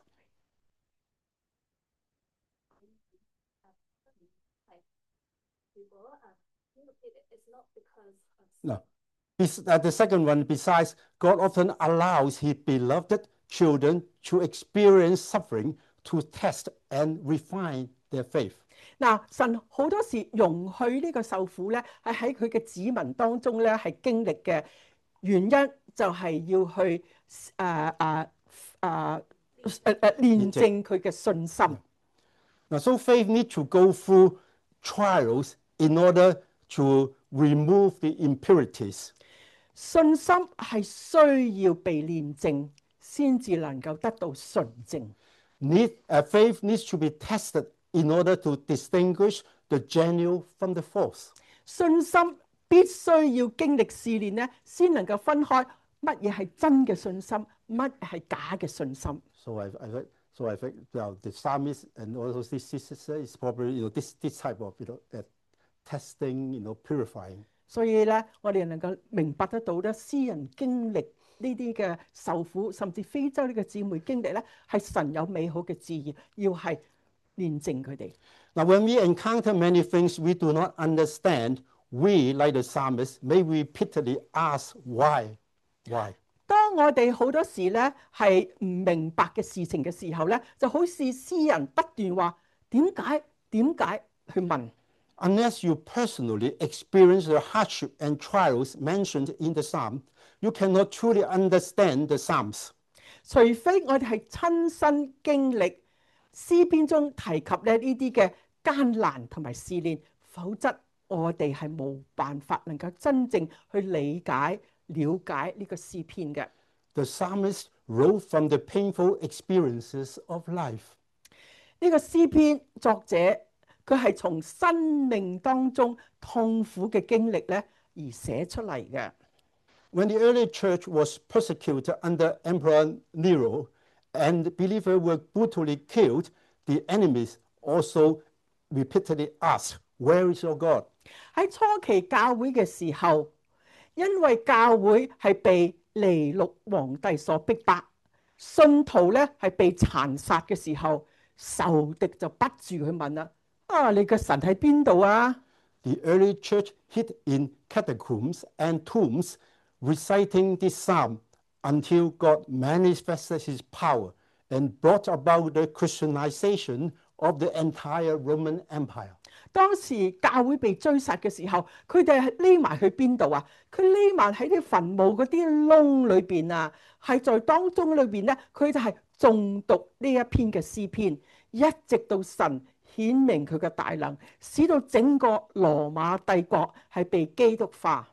No. Uh, the second one, besides, God often allows His beloved children to experience suffering to test and refine their faith. 嗱，神好多時容許呢個受苦咧，係喺佢嘅子民當中咧係經歷嘅原因，就係要去誒誒誒誒誒驗證佢嘅信心。 Now, so faith needs to go through trials in order to remove the impurities. 信心係需要被驗證，先至能夠得到純正。 Need, uh, faith needs to be tested in order to distinguish the genuine from the false. 信心必須要經歷試煉咧，先能夠分開乜嘢係真嘅信心，乜係假嘅信心。 So I, I, so I think, well, the psalmist and also this sister is probably, you know, this this type of, you know, uh, testing, you know, purifying. 所以咧，我哋能夠明白得到咧，詩人經歷呢啲嘅受苦，甚至非洲呢個姊妹經歷咧，係神有美好嘅旨意，要係煉淨佢哋。 Now, when we encounter many things we do not understand, we, like the psalmist, may repeatedly ask why, why. 當我哋好多時咧係唔明白嘅事情嘅時候咧，就好似詩人不斷話點解點解去問。 Unless you personally experience the hardship and trials mentioned in the psalm, you cannot truly understand the psalms. 除非我哋係親身經歷詩篇中提及咧呢啲嘅艱難同埋試煉，否則我哋係冇辦法能夠真正去理解、了解呢個詩篇嘅。 The psalmist wrote from the painful experiences of life. 呢個詩篇作者佢係從生命當中痛苦嘅經歷咧而寫出嚟嘅。 When the early church was persecuted under Emperor Nero and believers were brutally killed, the enemies also repeatedly asked, "Where is your God?" 喺初期教會嘅時候，因為教會係被尼祿皇帝所逼迫，信徒咧係被殘殺嘅時候，仇敵就不住去問啦：啊，你嘅神喺邊度啊？ The early church hid in catacombs and tombs, reciting this psalm until God manifested His power and brought about the Christianization of the entire Roman Empire. 當時教會被追殺嘅時候，佢哋係匿埋去邊度啊？佢匿埋喺啲墳墓嗰啲窿裏邊啊，係在當中裏邊咧，佢就係誦讀呢一篇嘅詩篇，一直到神顯明佢嘅大能，使到整個羅馬帝國係被基督化。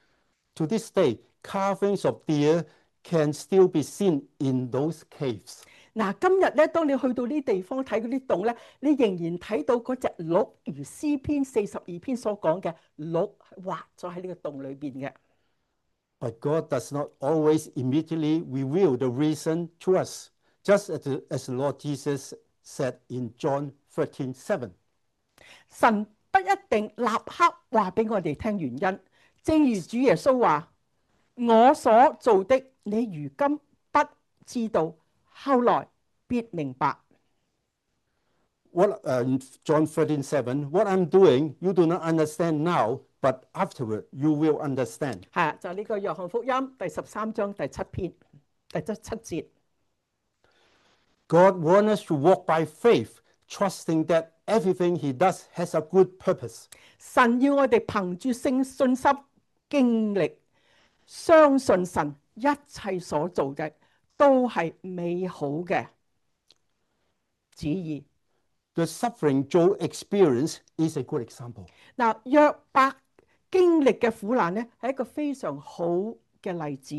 To this day, carvings of deer can still be seen in those caves. 嗱，今日咧，當你去到呢啲地方睇嗰啲洞咧，你仍然睇到嗰隻鹿，如詩篇四十二篇所講嘅鹿畫咗喺呢個洞裏邊嘅。 But God does not always immediately reveal the reason to us, just as the, as the Lord Jesus said in John thirteen seven. 神不一定立刻話俾我哋聽原因。正如主耶穌話：我所做的，你如今不知道，後來必明白。 What, uh, John thirteen seven, what I'm doing, you do not understand now, but afterward you will understand. 係就呢個約翰福音第十三章第七篇第七七節。 God wants us to walk by faith, trusting that everything he does has a good purpose. 神要我哋憑住聖信心經歷，相信神一切所做嘅都係美好嘅旨意。 The suffering Job experienced is a good example. 嗱，約伯經歷嘅苦難咧，係一個非常好嘅例子。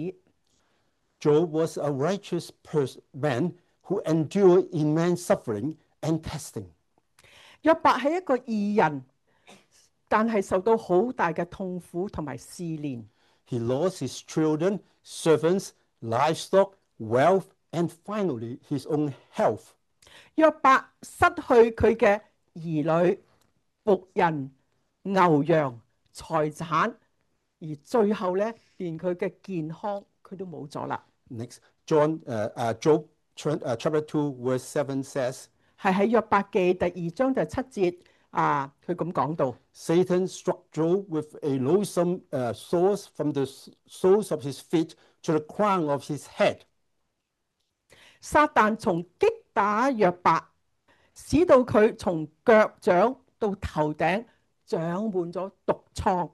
Job was a righteous person, man who endured immense suffering and testing. 約伯係一個義人，但係受到好大嘅痛苦同埋試煉。 He lost his children, servants, livestock, wealth, and finally his own health. 約伯失去佢嘅兒女、僕人、牛羊、財產，而最後咧，連佢嘅健康佢都冇咗啦。 Next, John, uh, uh, Job uh, chapter two, verse seven says, 係喺約伯記第二章第七節啊，佢咁講到 Satan struck Job with a loathsome uh, sword from the soles of his feet to the crown of his head. 撒旦從擊打約伯，使到佢從腳掌到頭頂長滿咗毒瘡。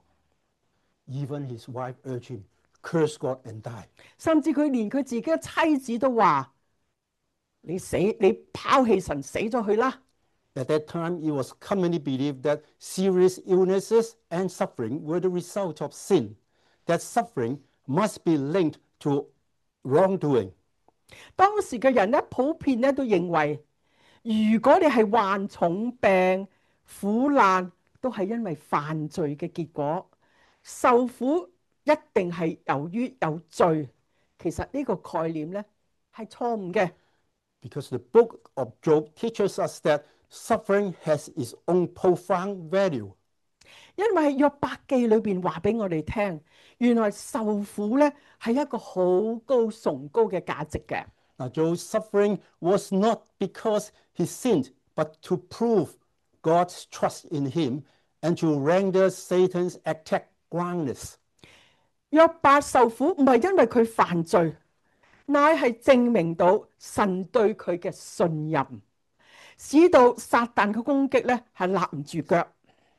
Even his wife urged him, curse God and die. 甚至佢連佢自己嘅妻子都話：你死，你拋棄神死咗去啦！ At that time, it was commonly believed that serious illnesses and suffering were the result of sin, that suffering must be linked to wrongdoing. 當時嘅人咧，普遍咧都認為，如果你係患重病、苦難，都係因為犯罪嘅結果，受苦一定係由於有罪。其實呢個概念咧係錯誤嘅。 Because the book of Job teaches us that suffering has its own profound value. 因為喺約伯記裏邊話俾我哋聽，原來受苦咧係一個好高崇高嘅價值嘅。 Now, Job's suffering was not because he sinned, but to prove God's trust in him and to render Satan's attack groundless. 約伯受苦唔係因為佢犯罪，乃係證明到神對佢嘅信任，使到撒旦嘅攻擊咧係立唔住腳。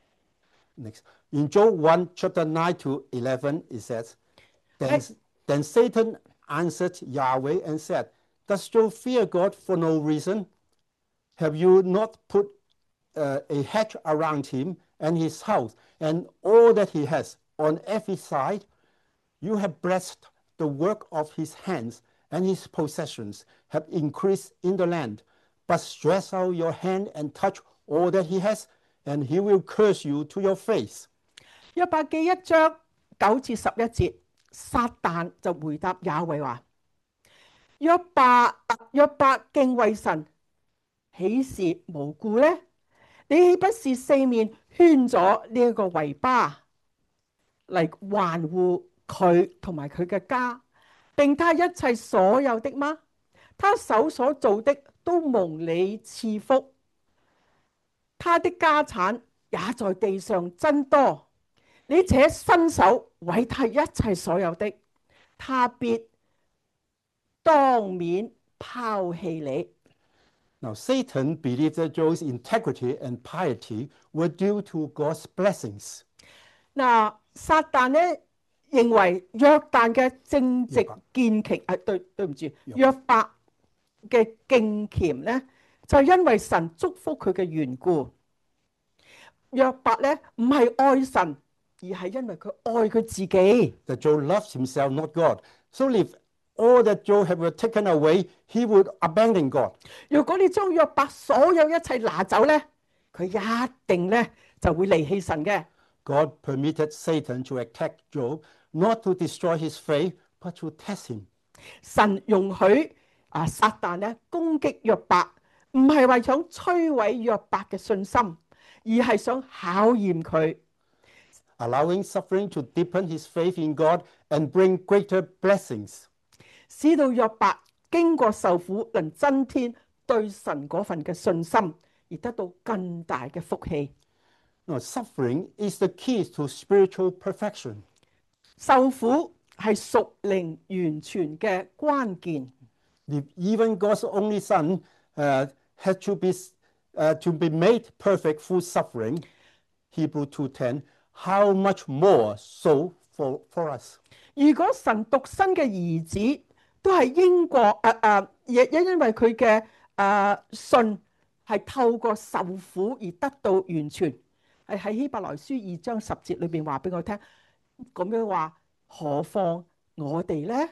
Next, in Job one, chapter nine to eleven, it says, Then, then Satan answered Yahweh and said, Does Job fear God for no reason? Have you not put uh, a hedge around him and his house and all that he has on every side? You have blessed the work of his hands, and his possessions have increased in the land. But stretch out your hand and touch all that he has, and he will curse you to your face. 約伯記一章九至十一節，撒旦就回答雅偉話：約伯，約伯敬畏神，豈是無故呢？你豈不是四面圈咗呢一個圍笆嚟環護佢同埋佢嘅家，並他一切所有的嗎？他手所做的都蒙你賜福，他的家產也在地上增多。你且伸手毀他一切所有的，他必當面拋棄你。 Now, Satan believed that Job's integrity and piety were due to God's blessings. 嗱，撒旦咧認為約旦嘅正直敬虔，啊對對唔住，約伯嘅敬虔咧，就因為神祝福佢嘅緣故。約伯咧唔係愛神，而係因為佢愛佢自己。 That Job loved himself, not God. So if all that Job had were taken away, he would abandon God. 如果你將約伯所有一切拿走咧，佢一定咧就會離棄神嘅。 God permitted Satan to attack Job, not to destroy his faith, but to test him. 神容許啊撒旦咧攻擊約伯，唔係為想摧毀約伯嘅信心， 而係想考驗佢， allowing suffering to deepen his faith in God and bring greater blessings. 使到約伯經過受苦能增添對神嗰份嘅信心，而得到更大嘅福氣。 Now, suffering is the key to spiritual perfection. 受苦係屬靈完全嘅關鍵。 If even God's only Son uh, had to be, uh, to be made perfect through suffering, Hebrews two ten, how much more so for, for us? 如果神獨生嘅兒子都係英國誒誒，亦、呃、因因為佢嘅誒信係透過受苦而得到完全，係喺希伯來書二章十節裏邊話俾我聽，咁樣話，何況我哋呢？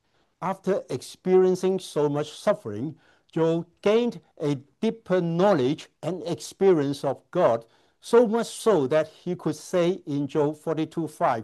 After experiencing so much suffering, Job gained a deeper knowledge and experience of God, so much so that he could say in Job forty-two five,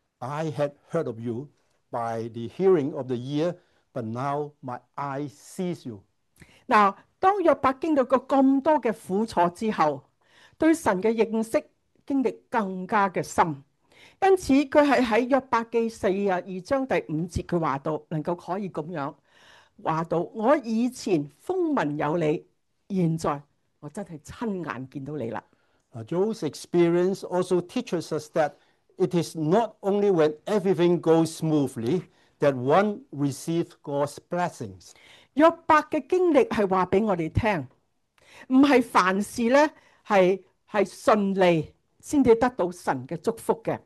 I had heard of you by the hearing of the ear, but now my eye sees you. 嗱，當約伯經歷過咁多嘅苦楚之後，對神嘅認識經歷更加嘅深，因此佢係喺約伯記四十二章第五節，佢話到能夠可以咁樣話到，我以前風聞有你，現在我真係親眼見到你啦。 Uh, Job's experience also teaches us that it is not only when everything goes smoothly that one receives God's blessings. 約伯嘅經歷係話俾我哋聽，唔係凡事咧係係順利先至得到神嘅祝福嘅。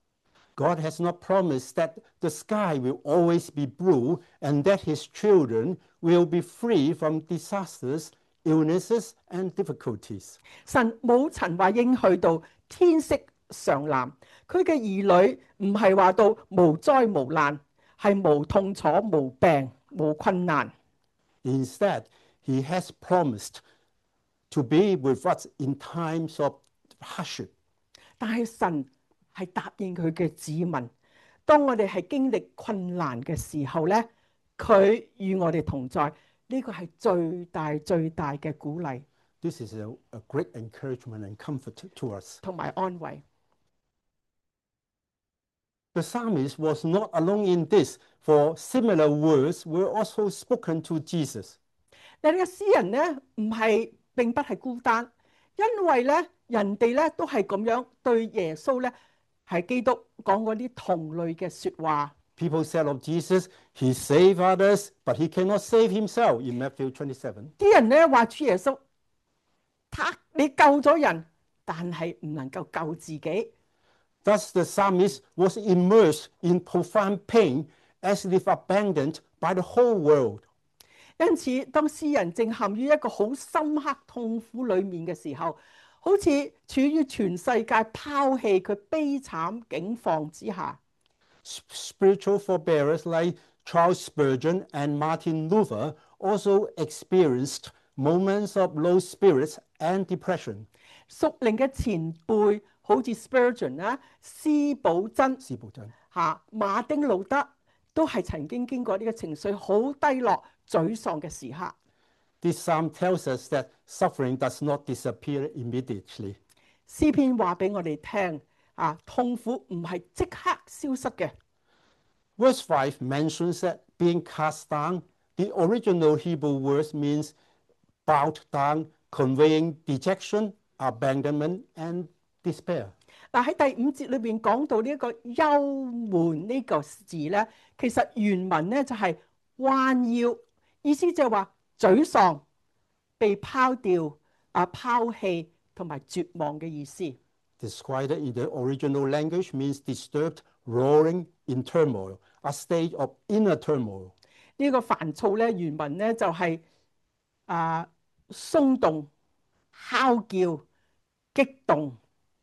God has not promised that the sky will always be blue and that his children will be free from disasters, illnesses, and difficulties. 神冇曾話應許到天色常藍，佢嘅兒女唔係話到無災無難，係無痛楚、無病、無困難。 Instead, he has promised to be with us in times of hardship. 但係神係答應佢嘅子民，當我哋係經歷困難嘅時候咧，佢與我哋同在，呢個係最大最大嘅鼓勵 This is a, a great encouragement and comfort to us. 同埋安慰。 The psalmist was not alone in this, for similar words were also spoken to Jesus. 但係呢個詩人咧唔係並不係孤單，因為咧人哋咧都係咁樣對耶穌咧係基督講嗰啲同類嘅説話。 People said of Jesus, he saved others, but he cannot save himself in Matthew twenty-seven. 啲人咧話主耶穌，他你救咗人，但係唔能夠救自己。 Thus the psalmist was immersed in profound pain as if abandoned by the whole world. 因此，當詩人正陷於一個好深刻痛苦裡面嘅時候，好似處於全世界拋棄佢悲慘境況之下。 Spiritual forebearers like Charles Spurgeon and Martin Luther also experienced moments of low spirits and depression. 屬靈嘅前輩好似 Spurgeon 啦、司寶珍嚇、馬丁路德，都係曾經經過呢個情緒好低落、沮喪嘅時刻。 This psalm tells us that suffering does not disappear immediately. 詩篇話俾我哋聽啊，痛苦唔係即刻消失嘅。 Verse five mentions that being cast down, the original Hebrew word means bowed down, conveying dejection, abandonment, and despair. 嗱喺第五節裏邊講到呢一個憂悶呢個字咧，其實原文咧就係彎腰，意思就係話沮喪、被拋掉、啊拋棄同埋絕望嘅意思。 Described in the original language means disturbed, roaring in turmoil, a state of inner turmoil. 呢個煩躁咧原文咧就係啊鬆動、嚎叫、激動。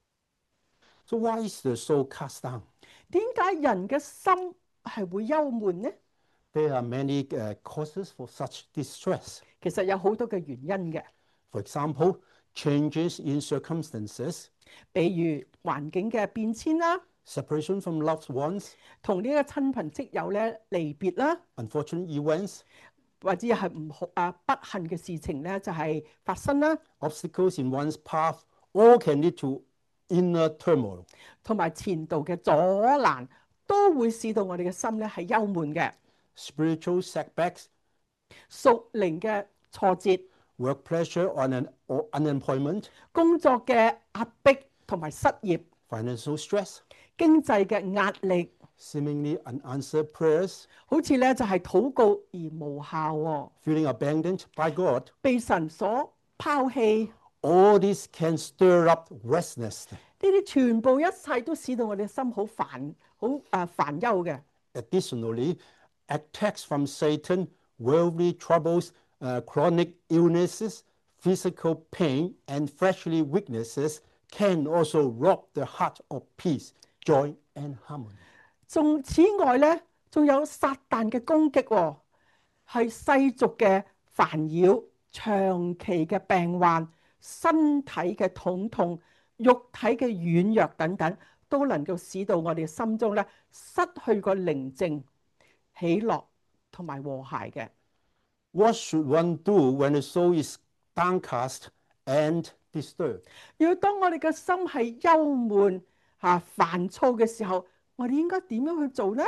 So why is the soul cast down? 點解人嘅心係會憂悶呢？ There are many uh, causes for such distress. 其實有好多嘅原因嘅， For example, changes in circumstances, 比如環境嘅變遷啦， separation from loved ones, 同呢個親朋戚友咧離別啦， unfortunate events, 或者係唔好啊不幸嘅事情咧就係發生啦， obstacles in one's path, all can lead to inner turmoil. 同埋前度嘅阻攔，都會使到我哋嘅心咧係憂悶嘅。 Spiritual setbacks, 屬靈嘅挫折、 work pressure on an, or unemployment, 工作嘅壓迫同埋失業、 financial stress, 經濟嘅壓力， seemingly unanswered prayers, 好似咧就係禱告而無效喎， feeling abandoned by God. 被神所拋棄。 All this can stir up restlessness. 呢啲全部一切都使到我哋心好煩、好誒煩憂嘅。 Additionally, attacks from Satan, worldly troubles, uh, chronic illnesses, physical pain, and fleshly weaknesses can also rob the heart of peace, joy, and harmony. 仲此外咧，仲有撒旦嘅攻擊喎，係世俗嘅煩擾、長期嘅病患、身體嘅痛痛、肉體嘅軟弱等等，都能夠使到我哋心中咧失去個寧靜、喜樂同埋和諧嘅。 What should one do when the soul is downcast and disturbed? 如果當我哋嘅心係憂悶嚇煩躁嘅時候，我哋應該點樣去做呢？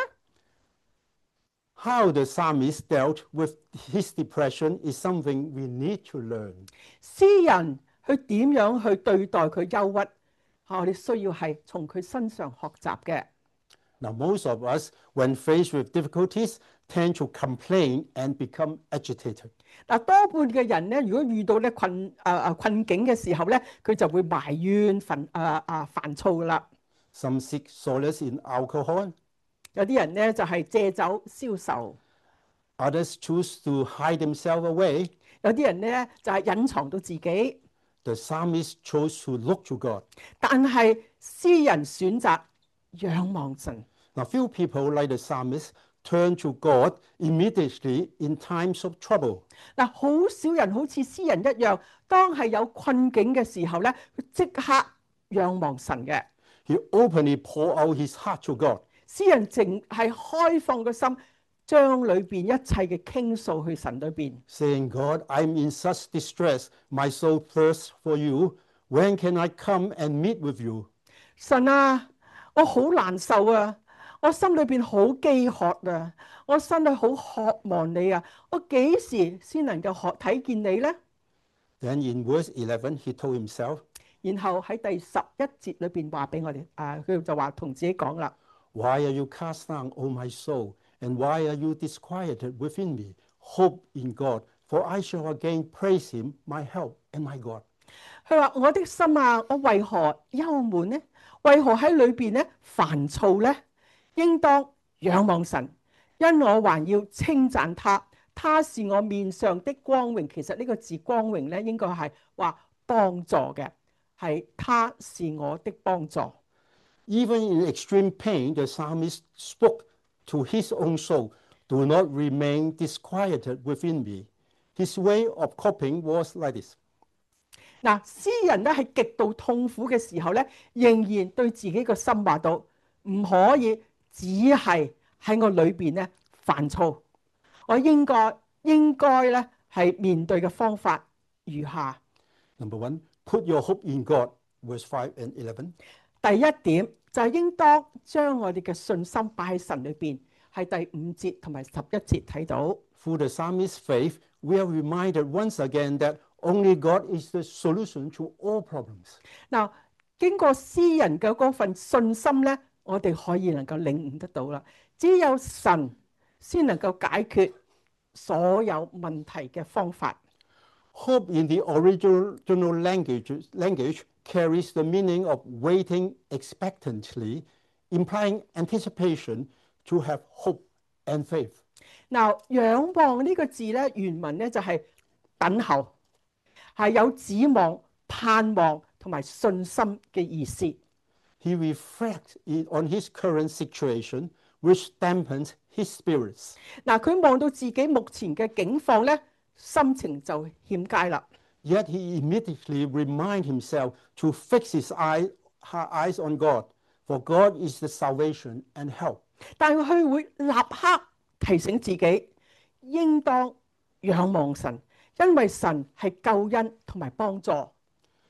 How the psalmist dealt with his depression is something we need to learn. 詩人去點樣去對待佢憂鬱，嚇我哋需要係從佢身上學習嘅。 Now, most of us, when faced with difficulties, tend to complain and become agitated. 嗱，多半嘅人咧，如果遇到咧困誒誒、呃、困境嘅時候咧，佢就會埋怨煩誒誒煩躁噶啦。 Some seek solace in alcohol. 有啲人咧就係、是、借酒消愁， Others choose to hide themselves away. 有啲人咧就係、是、隱藏到自己。 The psalmist chose to look to God. 但係詩人選擇仰望神。 Now, few people like the psalmist turn to God immediately in times of trouble. 嗱，好少人好似詩人一樣，當係有困境嘅時候咧，佢即刻仰望神嘅。 He openly poured out his heart to God. 詩人淨係開放個心，將裏邊一切嘅傾訴去神裏邊。 Saying, God, I'm in such distress. My soul thirsts for you. When can I come and meet with you? 神啊，我好難受啊，我心裏邊好飢渴啊，我心裏好渴望你啊，我幾時先能夠學睇見你呢？ Then in verse eleven, he told himself, 然後喺第十一節裏邊話俾我哋，誒佢就話同自己講啦。 Why are you cast down, O my soul? And why are you disquieted within me? Hope in God, for I shall again praise him, my help and my God. 佢話：我的心啊，我為何憂悶呢？為何喺裏邊咧煩躁呢？應當仰望神，因我還要稱讚他，他是我面上的光榮。其實呢個字光榮咧，應該係話幫助嘅，係他是我的幫助。 Even in extreme pain, the psalmist spoke to his own soul, do not remain disquieted within me. His way of coping was like this. 嗱，詩人咧係極度痛苦嘅時候咧，仍然對自己個心話到，唔可以只係喺我裏邊咧煩躁。我應該應該咧係面對嘅方法如下。 Number one, put your hope in God, verse five and eleven. 第一點就係應當將我哋嘅信心擺喺神裏邊，係第五節同埋十一節睇到。 Through the psalmist's faith, we are reminded once again that only God is the solution to all problems. 嗱，經過詩人嘅嗰份信心咧，我哋可以能夠領悟得到啦。只有神先能夠解決所有問題嘅方法。 Hope in the original language, language carries the meaning of waiting expectantly, implying anticipation to have hope and faith. 嗱，仰望呢個字咧，原文咧就係等候，係有指望、盼望同埋信心嘅意思。 He reflects on his current situation, which dampens his spirits. 嗱，佢望到自己目前嘅境況咧，心情就欠佳啦。 Yet he immediately reminds himself to fix his eye, her eyes on God, for God is the salvation and help. 但係佢會立刻提醒自己，應當仰望神，因為神係救恩同埋幫助。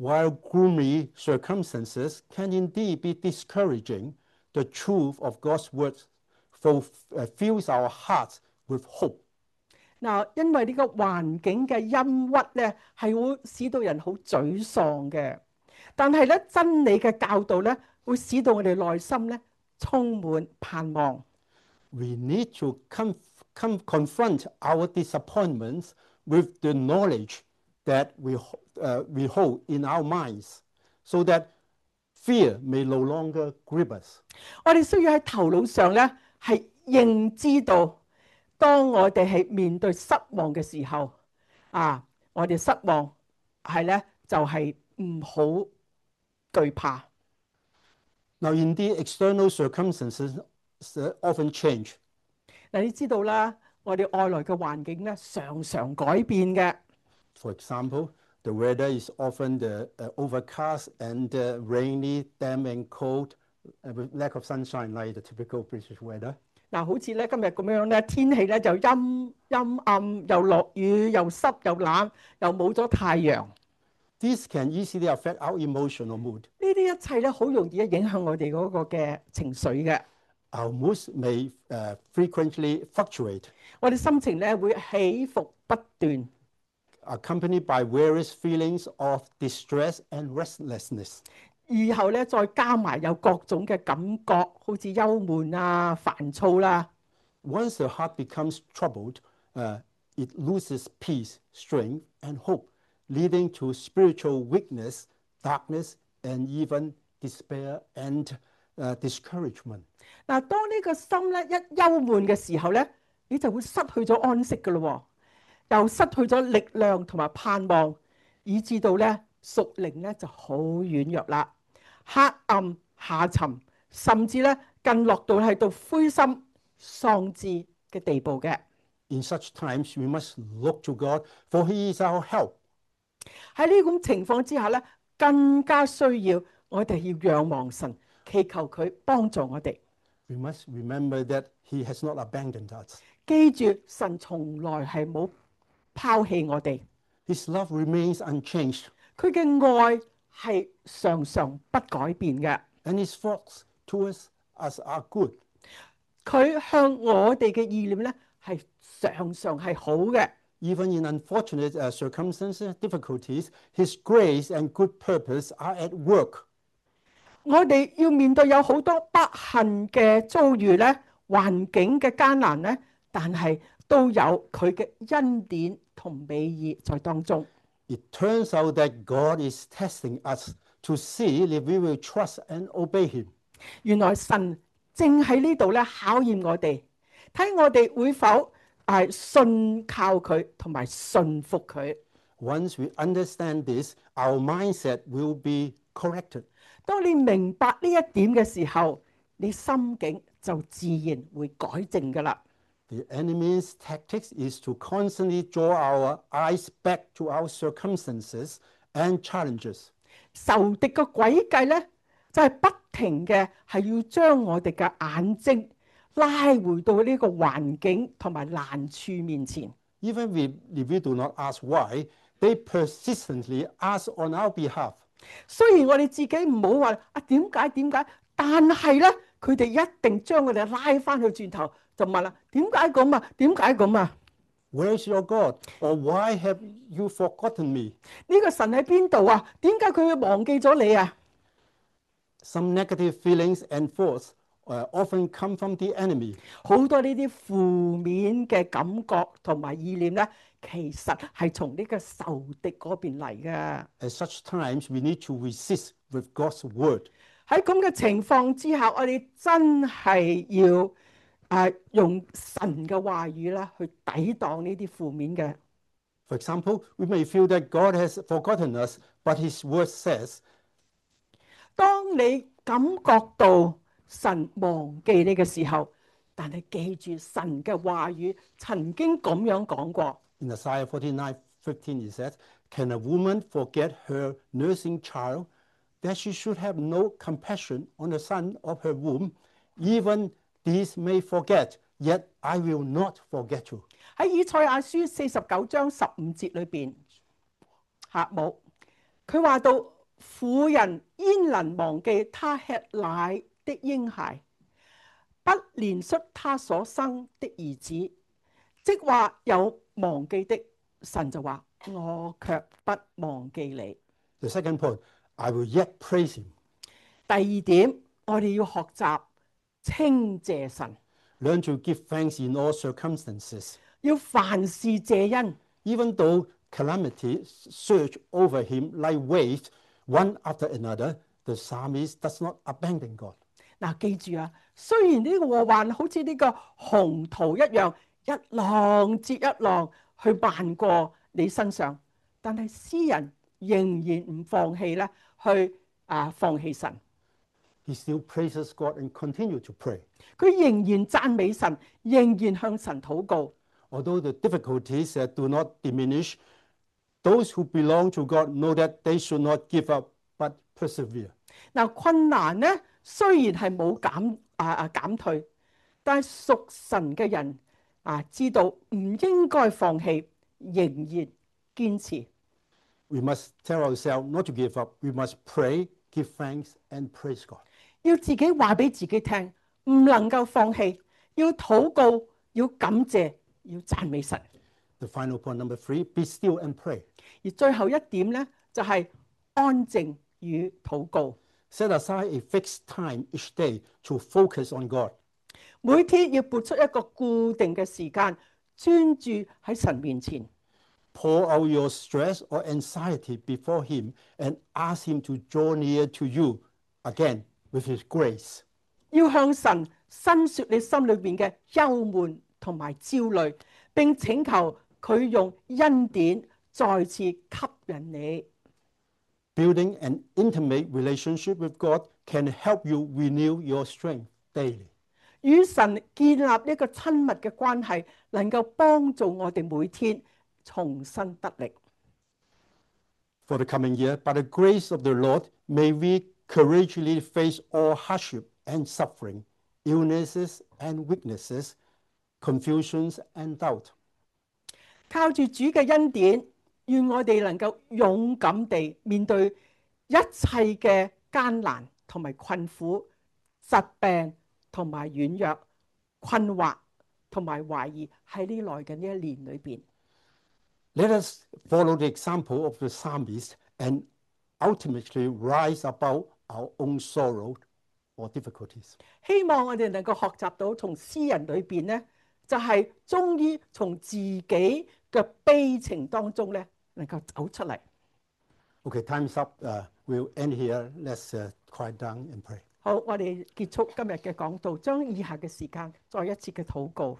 While gloomy circumstances can indeed be discouraging, the truth of God's word ful- uh, fills our hearts with hope. 嗱，因為呢個環境嘅陰鬱咧，係會使到人好沮喪嘅。但係咧，真理嘅教導咧，會使到我哋內心咧充滿盼望。 We need to com- com- confront our disappointments with the knowledge that we, ho- uh, we hold in our minds, so that fear may no longer grip us. 我哋需要喺頭腦上咧係認知到，當我哋係面對失望嘅時候，啊，我哋失望係咧就係唔好懼怕。 Now, indeed, external circumstances uh, often change. 嗱，你知道啦，我哋外來嘅環境咧常常改變嘅。 For example, the weather is often the, uh, overcast and uh, rainy, damp and cold, uh, with lack of sunshine, like the typical British weather. 嗱，好似咧今日咁樣咧，天氣咧就陰陰暗，又落雨，又濕又冷，又冇咗太陽。 This can easily affect our emotional mood. 呢啲一切咧好容易影響我哋嗰個嘅情緒嘅。 Our moods may uh, frequently fluctuate, 我哋心情咧會起伏不斷， accompanied by various feelings of distress and restlessness. 然後咧再加埋有各種嘅感覺，好似憂悶啊、煩躁啦。 Once the heart becomes troubled, uh, it loses peace, strength, and hope, leading to spiritual weakness, darkness, and even despair and uh, discouragement. 嗱，當呢個心咧一憂悶嘅時候咧，你就會失去咗安息噶咯，又失去咗力量同埋盼望，以至到咧屬靈咧就好軟弱啦，黑暗下沉，甚至咧更落到係到灰心喪志嘅地步嘅。 In such times, we must look to God, for He is our help. 喺呢種情況之下咧，更加需要我哋要仰望神，祈求佢幫助我哋。 We must remember that He has not abandoned us. 記住，神從來係冇拋棄我哋， His love remains unchanged, 佢嘅愛係常常不改變嘅。 and His thoughts towards us are good. 佢向我哋嘅意念咧係常常係好嘅。 Even in unfortunate uh, circumstances, difficulties, His grace and good purpose are at work. 我哋要面對有好多不幸嘅遭遇咧，環境嘅艱難咧，但係都有佢嘅恩典同美意在當中。 It turns out that God is testing us to see if we will trust and obey Him. 原來神正喺呢度咧考驗我哋，睇我哋會否係信靠佢同埋信服佢。 Once we understand this, our mindset will be corrected. 當你明白呢一點嘅時候，你心境就自然會改正噶啦。 The enemy's tactics is to constantly draw our eyes back to our circumstances and challenges. 仇敵嘅詭計咧，就係、是、不停嘅係要將我哋嘅眼睛拉回到呢個環境同埋難處面前。 Even if, if we do not ask why, they persistently ask on our behalf. 雖然我哋自己唔好話啊點解點解，但係咧佢哋一定將我哋拉翻去轉頭，就問啦點解咁啊？點解咁啊？ Where is your God? Or why have you forgotten me? 呢個神喺邊度啊？點解佢會忘記咗你啊？ Some negative feelings and thoughts uh, often come from the enemy. 好多呢啲負面嘅感覺同埋意念咧，其實係從呢個仇敵嗰邊嚟嘅。 At such times, we need to resist with God's word. 喺咁嘅情況之下，我哋真係要誒、呃、用神嘅話語咧去抵擋呢啲負面嘅。 For example, we may feel that God has forgotten us, but His word says, 當你感覺到神忘記你嘅時候，但係記住神嘅話語曾經咁樣講過。 in Isaiah forty-nine fifteen, it says, Can a woman forget her nursing child, that she should have no compassion on the son of her womb? Even these may forget, yet I will not forget you. 喺以賽亞書四十九章十五節裏邊，嚇冇佢話到婦人焉能忘記他吃奶的嬰孩，不憐恤他所生的兒子？即話有忘記的，神就話我卻不忘記你。 The second point, I will yet praise him. 第二點，我哋要學習稱謝神， Learn to give thanks in all circumstances. 要凡事謝恩。 Even though calamity surge over him like waves, one after another, the psalmist does not abandon God. 嗱，記住啊，雖然呢個禍患好似呢個洪濤一樣，一浪接一浪去漫過你身上，但係詩人仍然唔放棄咧，去啊放棄神。 He still praises God and continue to pray. 佢仍然讚美神，仍然向神禱告。 Although the difficulties uh, do not diminish, those who belong to God know that they should not give up but persevere. 嗱，困難咧雖然係冇減啊啊減退，但係屬神嘅人啊知道唔應該放棄，仍然堅持。 We must tell ourselves not to give up. We must pray, give thanks, and praise God. 要自己話俾自己聽，唔能夠放棄，要禱告，要感謝，要讚美神。 The final point, number three, be still and pray. 而最後一點咧，就係、是、安靜與禱告。 Set aside a fixed time each day to focus on God. 每天要撥出一個固定嘅時間，專注喺神面前。 Pour out your stress or anxiety before him and ask him to draw near to you again with his grace. 要向神申説你心裏邊嘅憂悶同埋焦慮，並請求佢用恩典再次吸引你。 Building an intimate relationship with God can help you renew your strength daily. 與神建立一個親密嘅關係，能夠幫助我哋每天重新得力。 For the coming year, by the grace of the Lord, may we courageously face all hardship and suffering, illnesses and weaknesses, confusions and doubt. 靠住主嘅恩典，願我哋能夠勇敢地面對一切嘅艱難同埋困苦、疾病同埋軟弱、困惑同埋懷疑喺呢來嘅呢一年裏邊。 Let us follow the example of the psalmist and ultimately rise above our own sorrow or difficulties. 希望我哋能夠學習到從詩人裏邊咧，就係、是、終於從自己嘅悲情當中咧，能夠走出嚟。 Okay, time's up. Uh, we'll end here. Let's uh, quiet down and pray. 好，我哋結束今日嘅講道，將以下嘅時間再一次嘅禱告。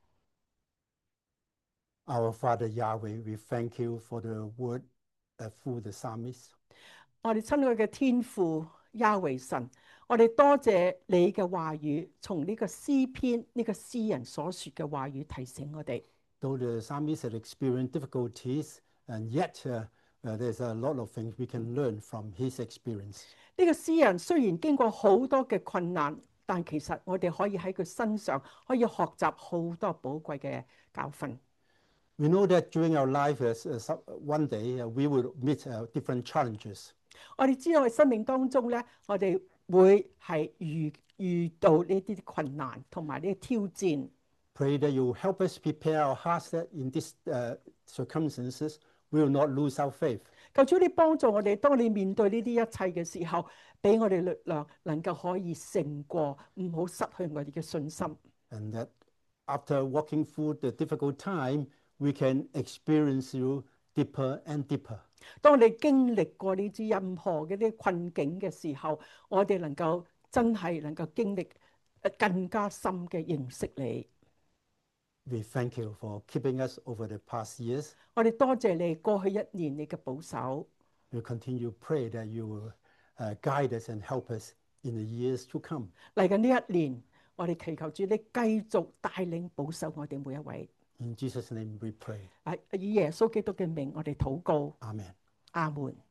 Our Father Yahweh, we thank you for the word uh, through the psalmist. 我哋親愛嘅天父亞維神，我哋多謝你嘅話語，從呢個詩篇呢、這個詩人所說嘅話語提醒我哋。 Though the psalmist had experienced difficulties, and yet uh, uh, there's a lot of things we can learn from his experience. 呢個詩人雖然經過好多嘅困難，但其實我哋可以喺佢身上可以學習好多寶貴嘅教訓。 We know that during our life, uh, uh, one day uh, we will meet uh, different challenges. 我哋知道喺生命當中咧，我哋會係遇遇到呢啲困難同埋呢啲挑戰。 Pray that you help us prepare our hearts that in these uh, circumstances we will not lose our faith. 求主你幫助我哋，當你面對呢啲一切嘅時候，俾我哋力量，能夠可以勝過，唔好失去我哋嘅信心。 And that after walking through the difficult time, we can experience you deeper and deeper. 當你經歷過呢啲任何嘅啲困境嘅時候，我哋能夠真係能夠經歷更加深嘅認識你。 We thank you for keeping us over the past years. 我哋多謝你過去一年你嘅保守。 We continue to pray that you will uh, guide us and help us in the years to come. 嚟緊呢一年，我哋祈求主你繼續帶領保守我哋每一位。 In Jesus' name we pray. 啊，以耶穌基督嘅名，我哋禱告。 Amen. 阿門。